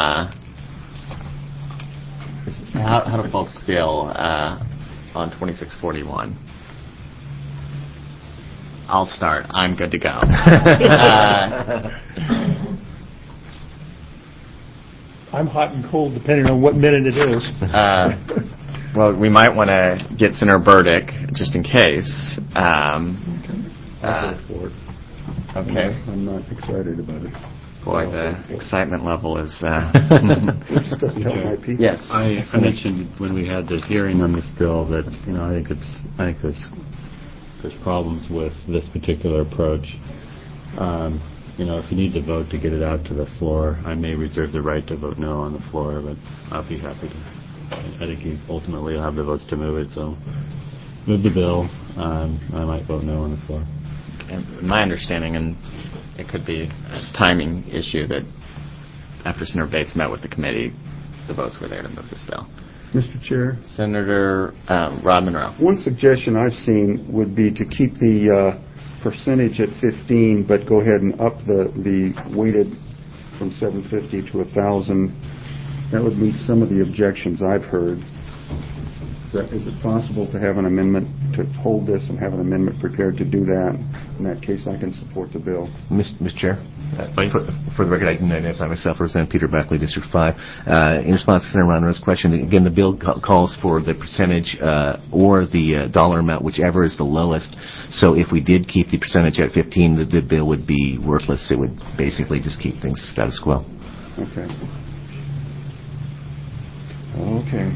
How do folks feel on 2641? I'll start. I'm good to go. I'm hot and cold depending on what minute it is. Well, we might want to get Senator Burdick just in case. I'll go for it. Okay. I'm not excited about it. Boy, the excitement level is... It just doesn't help my people. Yes. I mentioned when we had the hearing on this bill that I think there's problems with this particular approach. If you need to vote to get it out to the floor, I may reserve the right to vote no on the floor, but I'll be happy to. I think you ultimately will have the votes to move it, so move the bill. I might vote no on the floor. And my understanding, and it could be a timing issue, that after Senator Bates met with the committee, the votes were there to move this bill. Mr. Chair? Senator Rod Monroe. One suggestion I've seen would be to keep the percentage at 15, but go ahead and up the weighted from 750 to 1,000. That would meet some of the objections I've heard. Is it possible to have an amendment to hold this and have an amendment prepared to do that? In that case, I can support the bill. Mr. Chair, for the record, I can identify myself, Representative Peter Buckley, District 5. In response to Senator Monroe's question, again, the bill calls for the percentage or the dollar amount, whichever is the lowest. So if we did keep the percentage at 15, the bill would be worthless. It would basically just keep things status quo. Okay. Okay.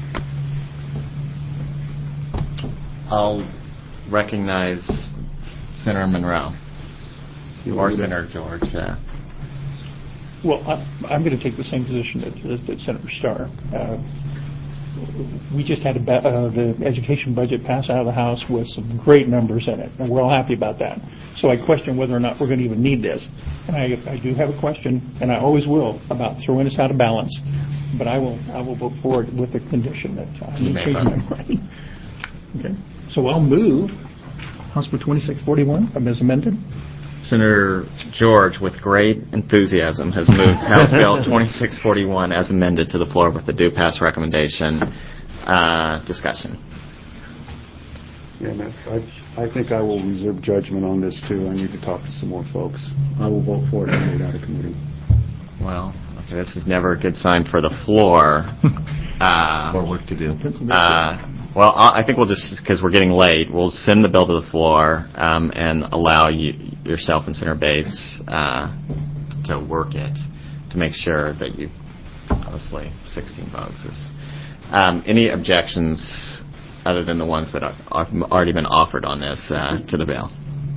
I'll recognize Senator Monroe or Senator George. Well, I'm going to take the same position that Senator Starr. We just had the education budget pass out of the House with some great numbers in it, and we're all happy about that. So I question whether or not we're going to even need this. And I do have a question, and I always will, about throwing us out of balance. But I will vote for it with the condition that I may change my mind. Okay. So I'll move House Bill 2641 as amended. Senator George, with great enthusiasm, has moved House Bill 2641 as amended to the floor with the due pass recommendation. Discussion. Yeah, I think I will reserve judgment on this, too. I need to talk to some more folks. I will vote for it and get it out of committee. Well, okay, this is never a good sign for the floor. More work to do. Well, I think we'll just, because we're getting late, we'll send the bill to the floor and allow yourself and Senator Bates to work it to make sure that you, obviously, 16 votes is. Any objections other than the ones that have already been offered on this to the bill?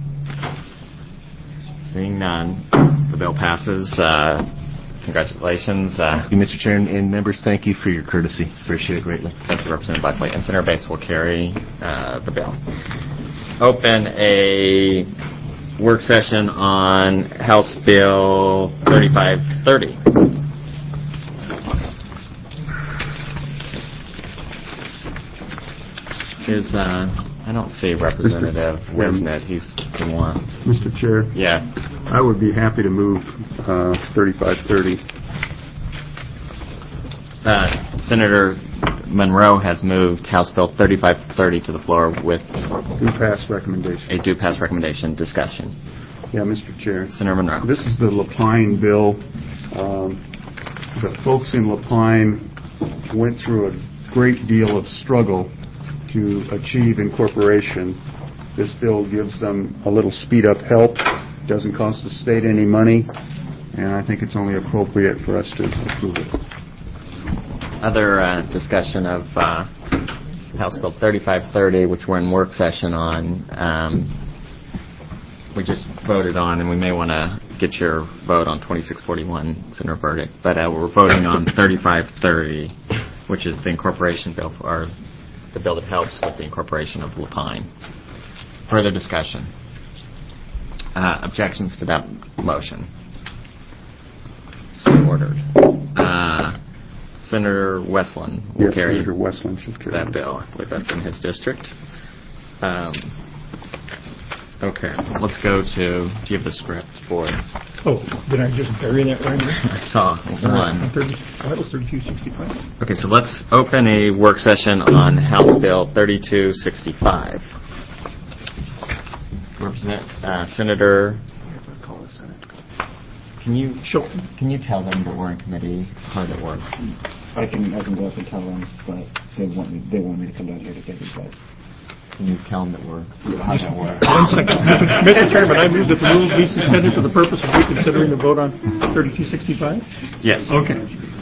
Seeing none, the bill passes. Congratulations. Thank you, Mr. Chair, and members, thank you for your courtesy. Appreciate it greatly. Thank you, Representative Buckley. And Senator Bates will carry the bill. Open a work session on House Bill 3530. I don't see Representative Wisnet. He's the one. Mr. Chair? Yeah. I would be happy to move 3530. Senator Monroe has moved House Bill 3530 to the floor with due pass recommendation. A due pass recommendation. Discussion. Yeah, Mr. Chair. Senator Monroe. This is the LaPine bill. The folks in LaPine went through a great deal of struggle to achieve incorporation. This bill gives them a little speed-up help. Doesn't cost the state any money, and I think it's only appropriate for us to approve it. Other discussion of House Bill 3530, which we're in work session on. We just voted on, and we may want to get your vote on 2641, Senator Burdick. But we're voting on 3530, which is the incorporation bill, or the bill that helps with the incorporation of Lapine. Further discussion? Objections to that motion? So ordered. Senator Westland will carry Senator Westland should carry that bill. I believe that's in his district. Okay, let's go to, do you have the script for? Oh, did I just bury that right here? I saw one. That was 3265. Okay, so let's open a work session on House Bill 3265. Senator, can you tell them that we're in committee? How did it work? I can go up and tell them, but they want me to come down here to get these guys. Can you tell them that how that works? 1 second. Mr. Chairman, I move that the rules be suspended for the purpose of reconsidering the vote on 3265. Yes. Okay.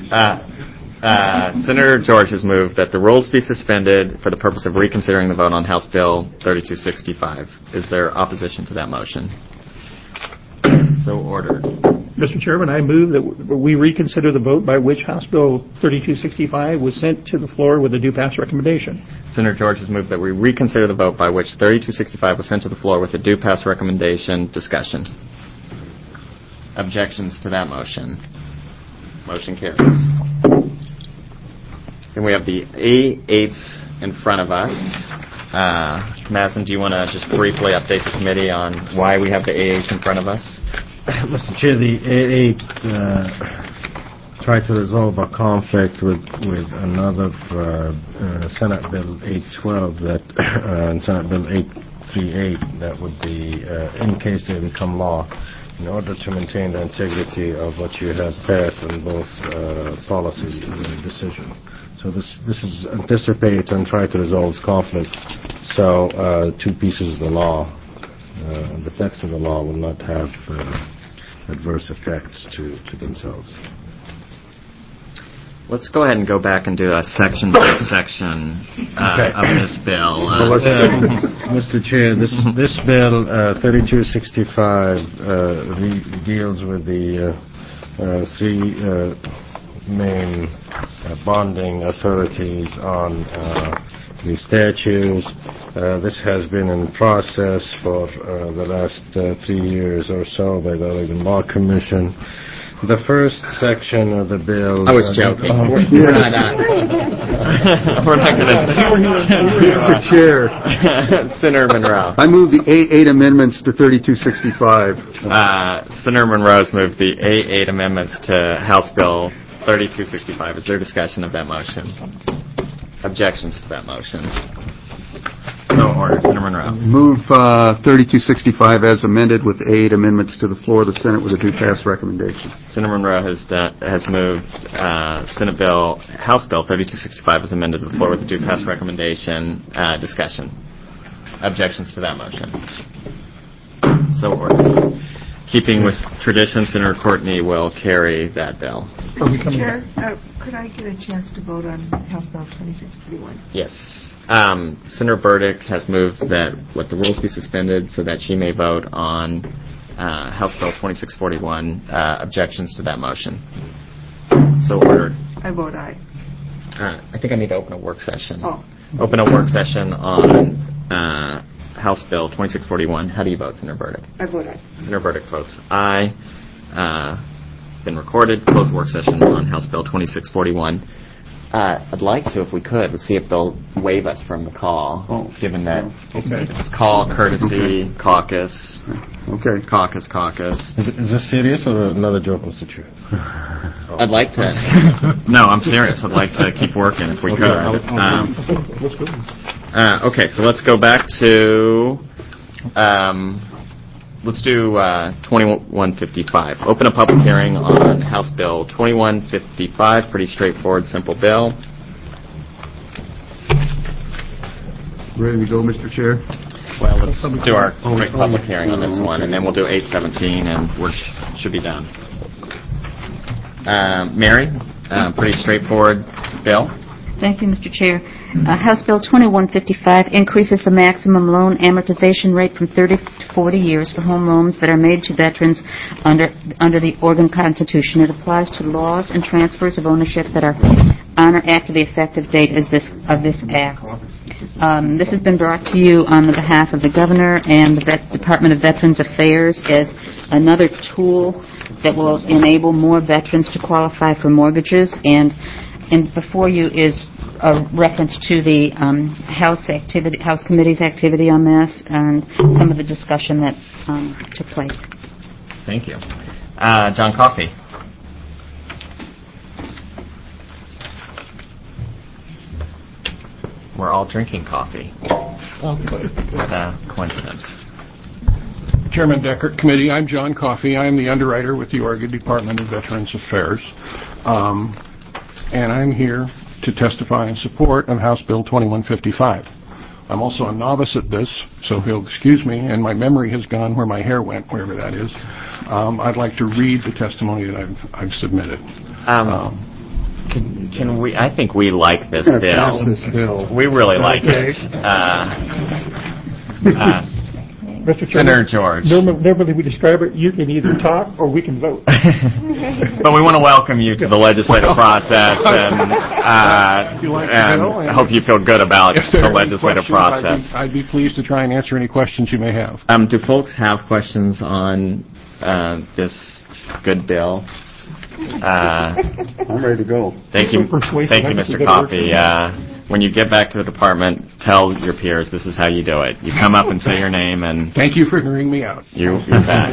Senator George has moved that the rules be suspended for the purpose of reconsidering the vote on House Bill 3265. Is there opposition to that motion? So ordered. Mr. Chairman, I move that we reconsider the vote by which House Bill 3265 was sent to the floor with a due pass recommendation. Senator George has moved that we reconsider the vote by which 3265 was sent to the floor with a due pass recommendation. Discussion. Objections to that motion? Motion carries. Then we have the A8s in front of us. Madison, do you want to just briefly update the committee on why we have the A8s in front of us? Mr. Chair, the A8 tried to resolve a conflict with another Senate Bill 812 and Senate Bill 838 that would be, in case they become law, in order to maintain the integrity of what you have passed in both policy decisions. So this is anticipates and try to resolve this conflict. So two pieces of the law, the text of the law will not have adverse effects to themselves. Let's go ahead and go back and do a section by section of this bill. Mr. Chair, this bill 3265 deals with the three main bonding authorities on the statutes. This has been in process for the last 3 years or so by the Oregon Law Commission. The first section of the bill... I was joking. We're not going to... Mr. Chair. Senator Monroe. I move the A8 amendments to 3265. Senator Monroe's moved the A8 amendments to House Bill 3265. Is there discussion of that motion? Objections to that motion? So ordered. Senator Monroe. Move 3265 as amended with 8 amendments to the floor of the Senate with a due pass recommendation. Senator Monroe has moved House Bill 3265 as amended to the floor with a due pass recommendation. Discussion. Objections to that motion? So ordered. Keeping with tradition, Senator Courtney will carry that bill. Chair, could I get a chance to vote on House Bill 2641? Yes. Senator Burdick has moved that let the rules be suspended so that she may vote on House Bill 2641. Objections to that motion? So ordered. I vote aye. I think I need to open a work session. Oh. Open a work session on House Bill 2641. How do you vote, Senator Burdick? I vote aye. Senator Burdick votes aye. Been recorded. Closed work session on House Bill 2641. I'd like to, if we could, see if they'll waive us from the call, given that it's call, courtesy, caucus. Okay. Caucus. Is this serious or another joke, Mr. Chair? I'd like to. No, I'm serious. I'd like to keep working if we could. Okay, so let's go back to... let's do 2155. Open a public hearing on House Bill 2155. Pretty straightforward, simple bill. Ready to go, Mr. Chair? Well, let's do our quick public hearing on this one, and then we'll do 817, and we should be done. Mary, pretty straightforward bill. Thank you, Mr. Chair. House Bill 2155 increases the maximum loan amortization rate from 30 to 40 years for home loans that are made to veterans under the Oregon Constitution. It applies to laws and transfers of ownership that are on or after the effective date of this act. This has been brought to you on the behalf of the Governor and the Department of Veterans Affairs as another tool that will enable more veterans to qualify for mortgages. And before you is a reference to the House Committee's activity on this and some of the discussion that took place. Thank you. John Coffey. We're all drinking coffee. What a coincidence. Chairman Deckert, Committee, I'm John Coffey. I am the underwriter with the Oregon Department of Veterans Affairs. And I'm here to testify in support of House Bill 2155. I'm also a novice at this, so if you'll excuse me, and my memory has gone where my hair went, wherever that is, I'd like to read the testimony that I've submitted. Can we? I think we like this bill. Pass this bill. We really like it. Mr. Senator George. Normally we describe it, you can either talk or we can vote. But we want to welcome you to the legislative process, and I hope you feel good about the legislative process. I'd be pleased to try and answer any questions you may have. Do folks have questions on this good bill? I'm ready to go. Thank you, Mr. Coffey. When you get back to the department, tell your peers this is how you do it. You come up and say your name, and thank you for hearing me out. You bet.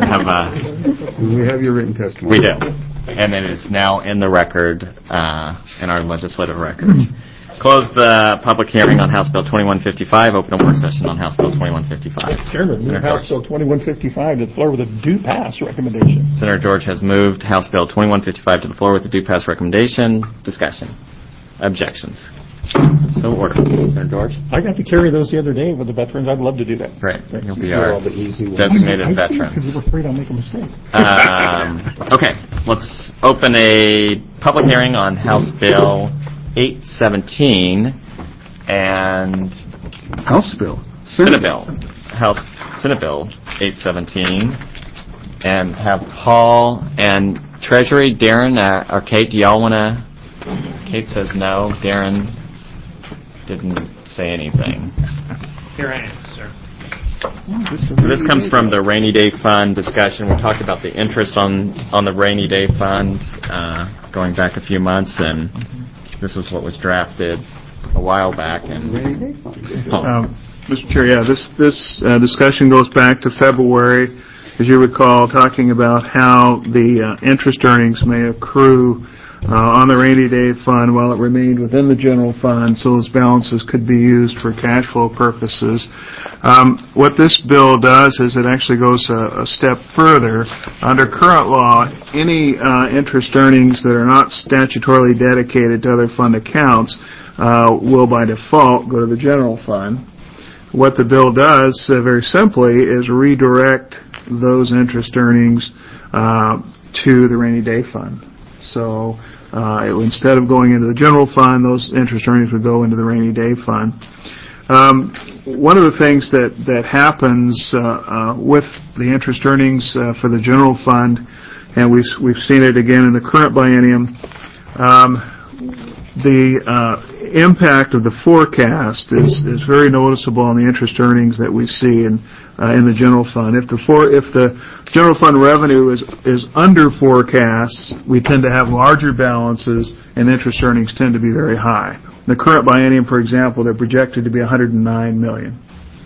We have your written testimony. We do, and it is now in the record, in our legislative records. Close the public hearing on House Bill 2155. Open a work session on House Bill 2155. Chairman, move House Bill 2155 to the floor with a due pass recommendation. Senator George has moved House Bill 2155 to the floor with a due pass recommendation. Discussion. Objections. So ordered. Senator George? I got to carry those the other day with the veterans. I'd love to do that. Great. You'll be our designated veteran. Because we're afraid I'll make a mistake. Okay. Let's open a public hearing on House Bill 817 and House Bill. Senate Bill. Senate Bill 817, and have Paul and Treasury, Darren, or Kate, do y'all want to? Kate says no. Darren didn't say anything. Here I am, sir. So this comes from the Rainy Day Fund discussion. We talked about the interest on the Rainy Day Fund going back a few months, and this was what was drafted a while back. And Mr. Chair, this discussion goes back to February, as you recall, talking about how the interest earnings may accrue on the Rainy Day Fund while it remained within the general fund, so those balances could be used for cash flow purposes. What this bill does is it actually goes a step further. Under current law, any interest earnings that are not statutorily dedicated to other fund accounts will by default go to the general fund. What the bill does, very simply, is redirect those interest earnings to the Rainy Day Fund. So instead of going into the general fund, those interest earnings would go into the Rainy Day Fund. One of the things that happens with the interest earnings for the general fund, and we've seen it again in the current biennium, the impact of the forecast is very noticeable on the interest earnings that we see in the general fund. If the general fund revenue is under forecasts, we tend to have larger balances, and interest earnings tend to be very high. The current biennium, for example, they're projected to be $109 million.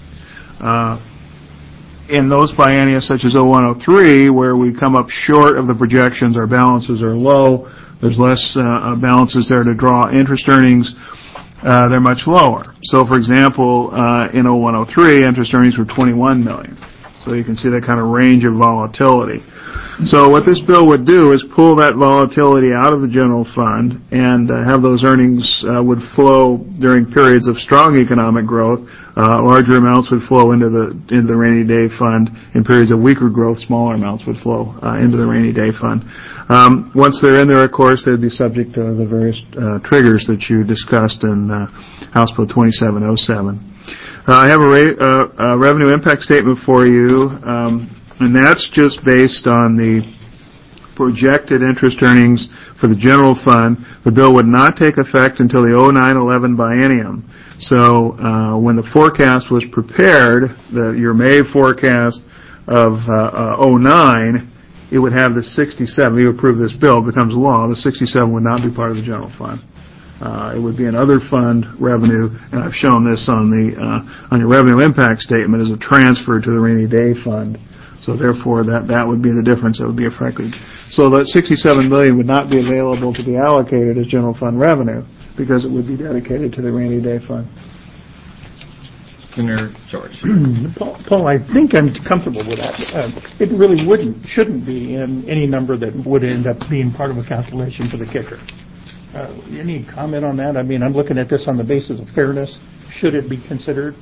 In those biennia such as 0103, where we come up short of the projections, our balances are low, there's less balances there to draw interest earnings, they're much lower. So, for example, in 0103, interest earnings were $21 million. So you can see that kind of range of volatility. So what this bill would do is pull that volatility out of the general fund and have those earnings would flow during periods of strong economic growth. Larger amounts would flow into the rainy day fund. In periods of weaker growth, smaller amounts would flow into the rainy day fund. Once they're in there, of course, they'd be subject to the various triggers that you discussed in House Bill 2707. I have a revenue impact statement for you. And that's just based on the projected interest earnings for the general fund. The bill would not take effect until the 09-11 biennium. So when the forecast was prepared, your May forecast of 09, it would have the 67. You approve this bill, it becomes law. The 67 would not be part of the general fund. It would be another fund revenue, and I've shown this on your revenue impact statement as a transfer to the rainy day fund. So therefore, that would be the difference that would be affected. So that $67 million would not be available to be allocated as general fund revenue because it would be dedicated to the rainy day fund. Senator George. Paul, I think I'm comfortable with that. It really shouldn't be in any number that would end up being part of a calculation for the kicker. Any comment on that? I mean, I'm looking at this on the basis of fairness. Should it be considered?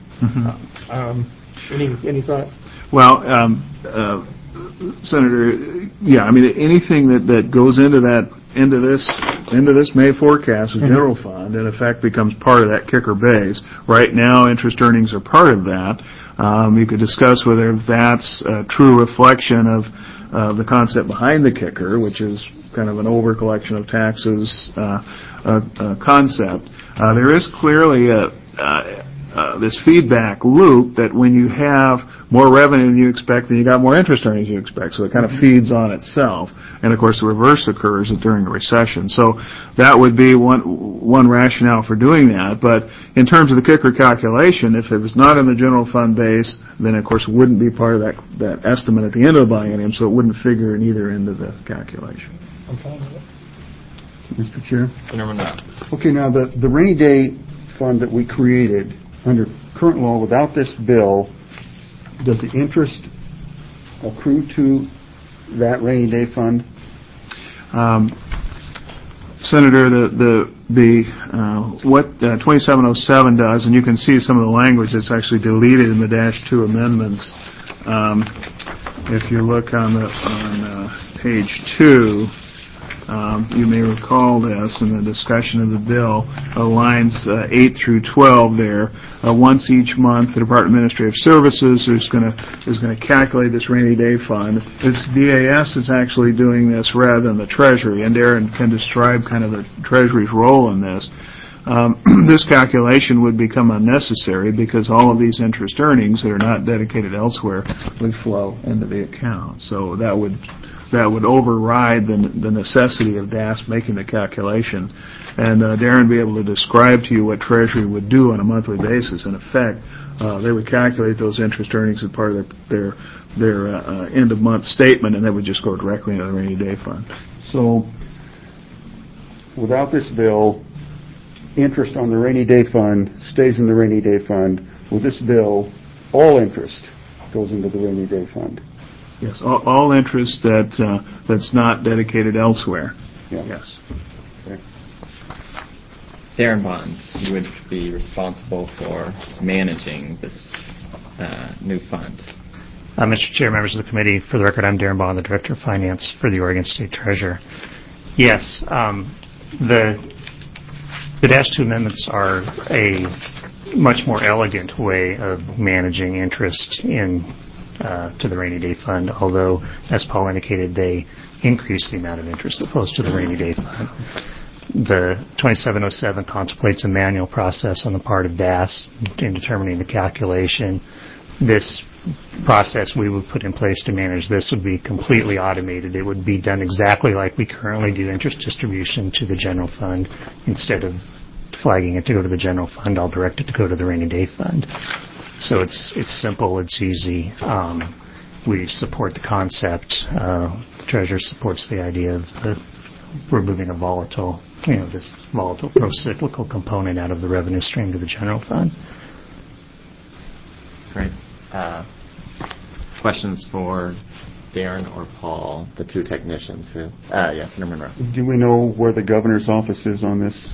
Any thought? Well, Senator, yeah, I mean anything that goes into this May forecast of general fund in effect becomes part of that kicker base. Right now, interest earnings are part of that. You could discuss whether that's a true reflection of the concept behind the kicker, which is kind of an over collection of taxes concept. There is clearly this feedback loop that when you have more revenue than you expect, then you got more interest earnings you expect. So it kind of feeds on itself. And of course, the reverse occurs during a recession. So that would be one rationale for doing that. But in terms of the kicker calculation, if it was not in the general fund base, then of course it wouldn't be part of that estimate at the end of the biennium. So it wouldn't figure in either end of the calculation. Mr. Chair. Senator Monroe. Okay, now the rainy day fund that we created under current law without this bill, does the interest accrue to that rainy day fund? Senator, what 2707 does, and you can see some of the language that's actually deleted in the -2 amendments. If you look on page 2, you may recall this in the discussion of the bill, lines 8 through 12 there. Once each month, the Department of Administrative Services is going to calculate this rainy day fund. It's DAS is actually doing this rather than the Treasury, and Darren can describe kind of the Treasury's role in this. This calculation would become unnecessary because all of these interest earnings that are not dedicated elsewhere would flow into the account. So that would override the necessity of DAS making the calculation. And Darren would be able to describe to you what Treasury would do on a monthly basis. In effect, they would calculate those interest earnings as part of their end-of-month statement, and they would just go directly into the rainy day fund. So without this bill, interest on the rainy day fund stays in the rainy day fund. With this bill, all interest goes into the rainy day fund. Yes, all interest that's not dedicated elsewhere. Yeah. Yes. Okay. Darren Bonds, you would be responsible for managing this new fund. Mr. Chair, members of the committee, for the record, I'm Darren Bond, the Director of Finance for the Oregon State Treasurer. Yes, the -2 amendments are a much more elegant way of managing interest to the rainy day fund, although, as Paul indicated, they increase the amount of interest that flows to the rainy day fund. The 2707 contemplates a manual process on the part of DAS in determining the calculation. This process we would put in place to manage this would be completely automated. It would be done exactly like we currently do interest distribution to the general fund. Instead of flagging it to go to the general fund, I'll direct it to go to the rainy day fund. So it's simple, it's easy. We support the concept. The Treasurer supports the idea of removing this volatile pro-cyclical component out of the revenue stream to the general fund. Great. Questions for Darren or Paul, the two technicians who... yeah, Senator Monroe. Do we know where the governor's office is on this?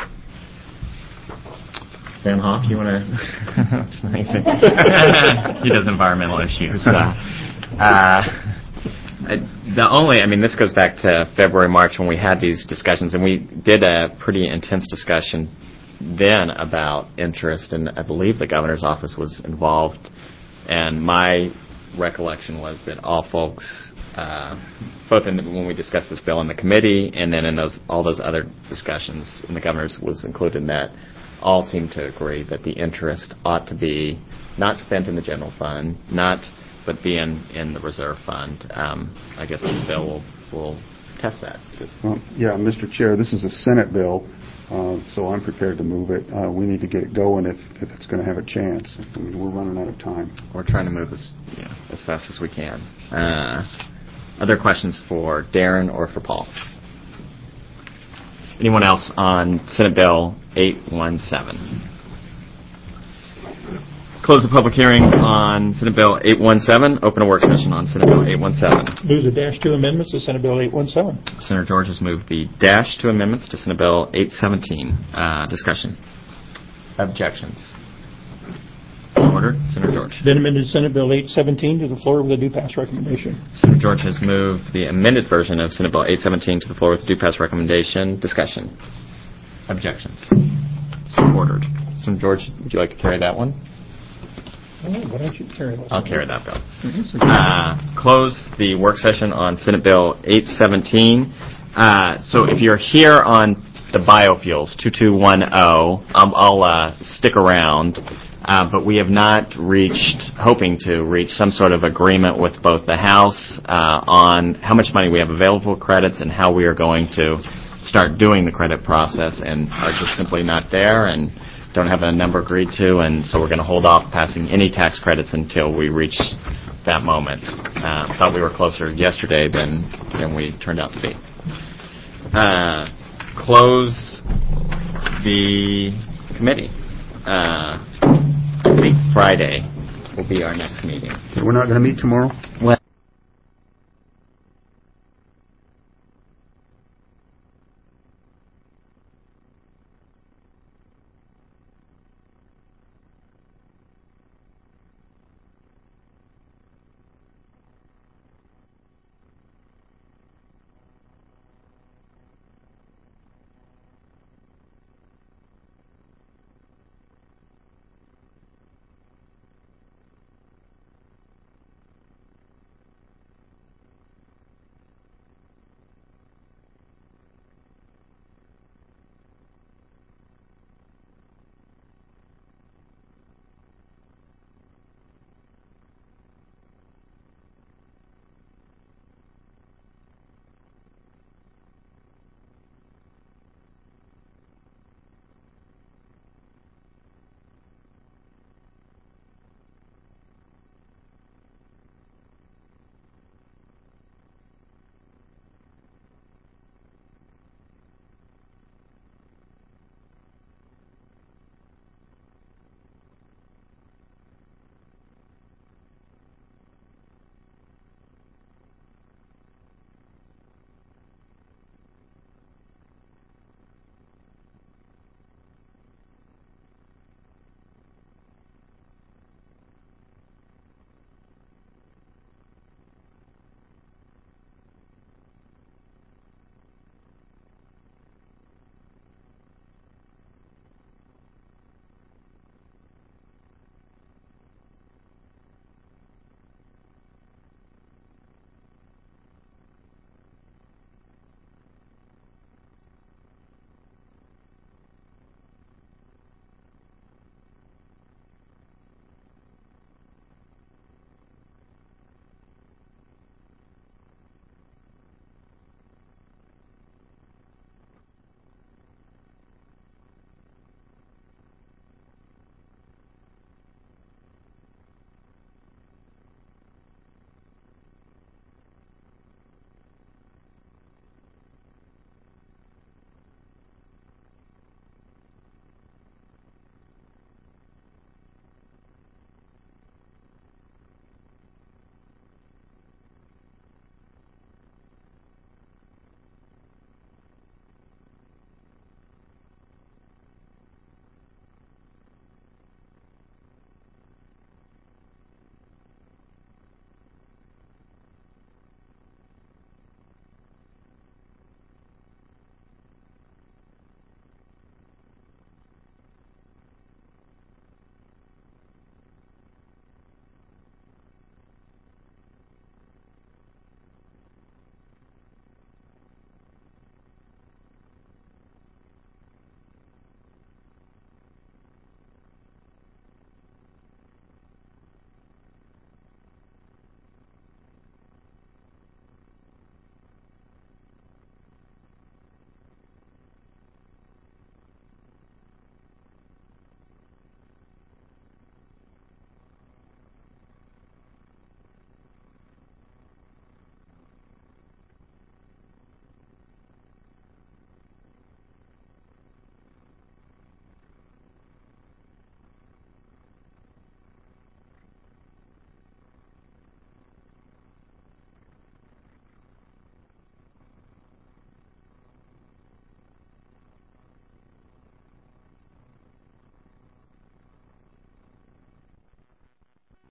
Van Hoff, you want to... That's nice. He does environmental issues. The only, I mean, this goes back to February, March when we had these discussions, and we did a pretty intense discussion then about interest, and I believe the governor's office was involved. And my recollection was that all folks, both when we discussed this bill in the committee and then in all those other discussions, and the governor's was included in that, all seemed to agree that the interest ought to be not spent in the general fund, but be in the reserve fund. I guess this bill will test that. Yeah, Mr. Chair, this is a Senate bill, so I'm prepared to move it. We need to get it going if it's going to have a chance. I mean, we're running out of time. We're trying to move as fast as we can. Other questions for Darren or for Paul? Anyone else on Senate Bill 817? Close the public hearing on Senate Bill 817. Open a work session on Senate Bill 817. Move the Dash 2 amendments to Senate Bill 817. Senator George has moved the Dash 2 amendments to Senate Bill 817. Discussion. Objections. So ordered. Senator George. Then amended Senate Bill 817 to the floor with a due pass recommendation. Senator George has moved the amended version of Senate Bill 817 to the floor with a due pass recommendation. Discussion. Objections. So ordered. Senator George, would you like to carry that one? Why don't you carry that? I'll carry that bill. Close the work session on Senate Bill 817. So if you're here on the biofuels, 2210, I'll stick around. But we have not hoping to reach some sort of agreement with both the House on how much money we have available credits and how we are going to start doing the credit process, and are just simply not there and don't have a number agreed to, and so we're going to hold off passing any tax credits until we reach that moment. Thought we were closer yesterday than we turned out to be. Close the committee. I think Friday will be our next meeting. We're not going to meet tomorrow? Well,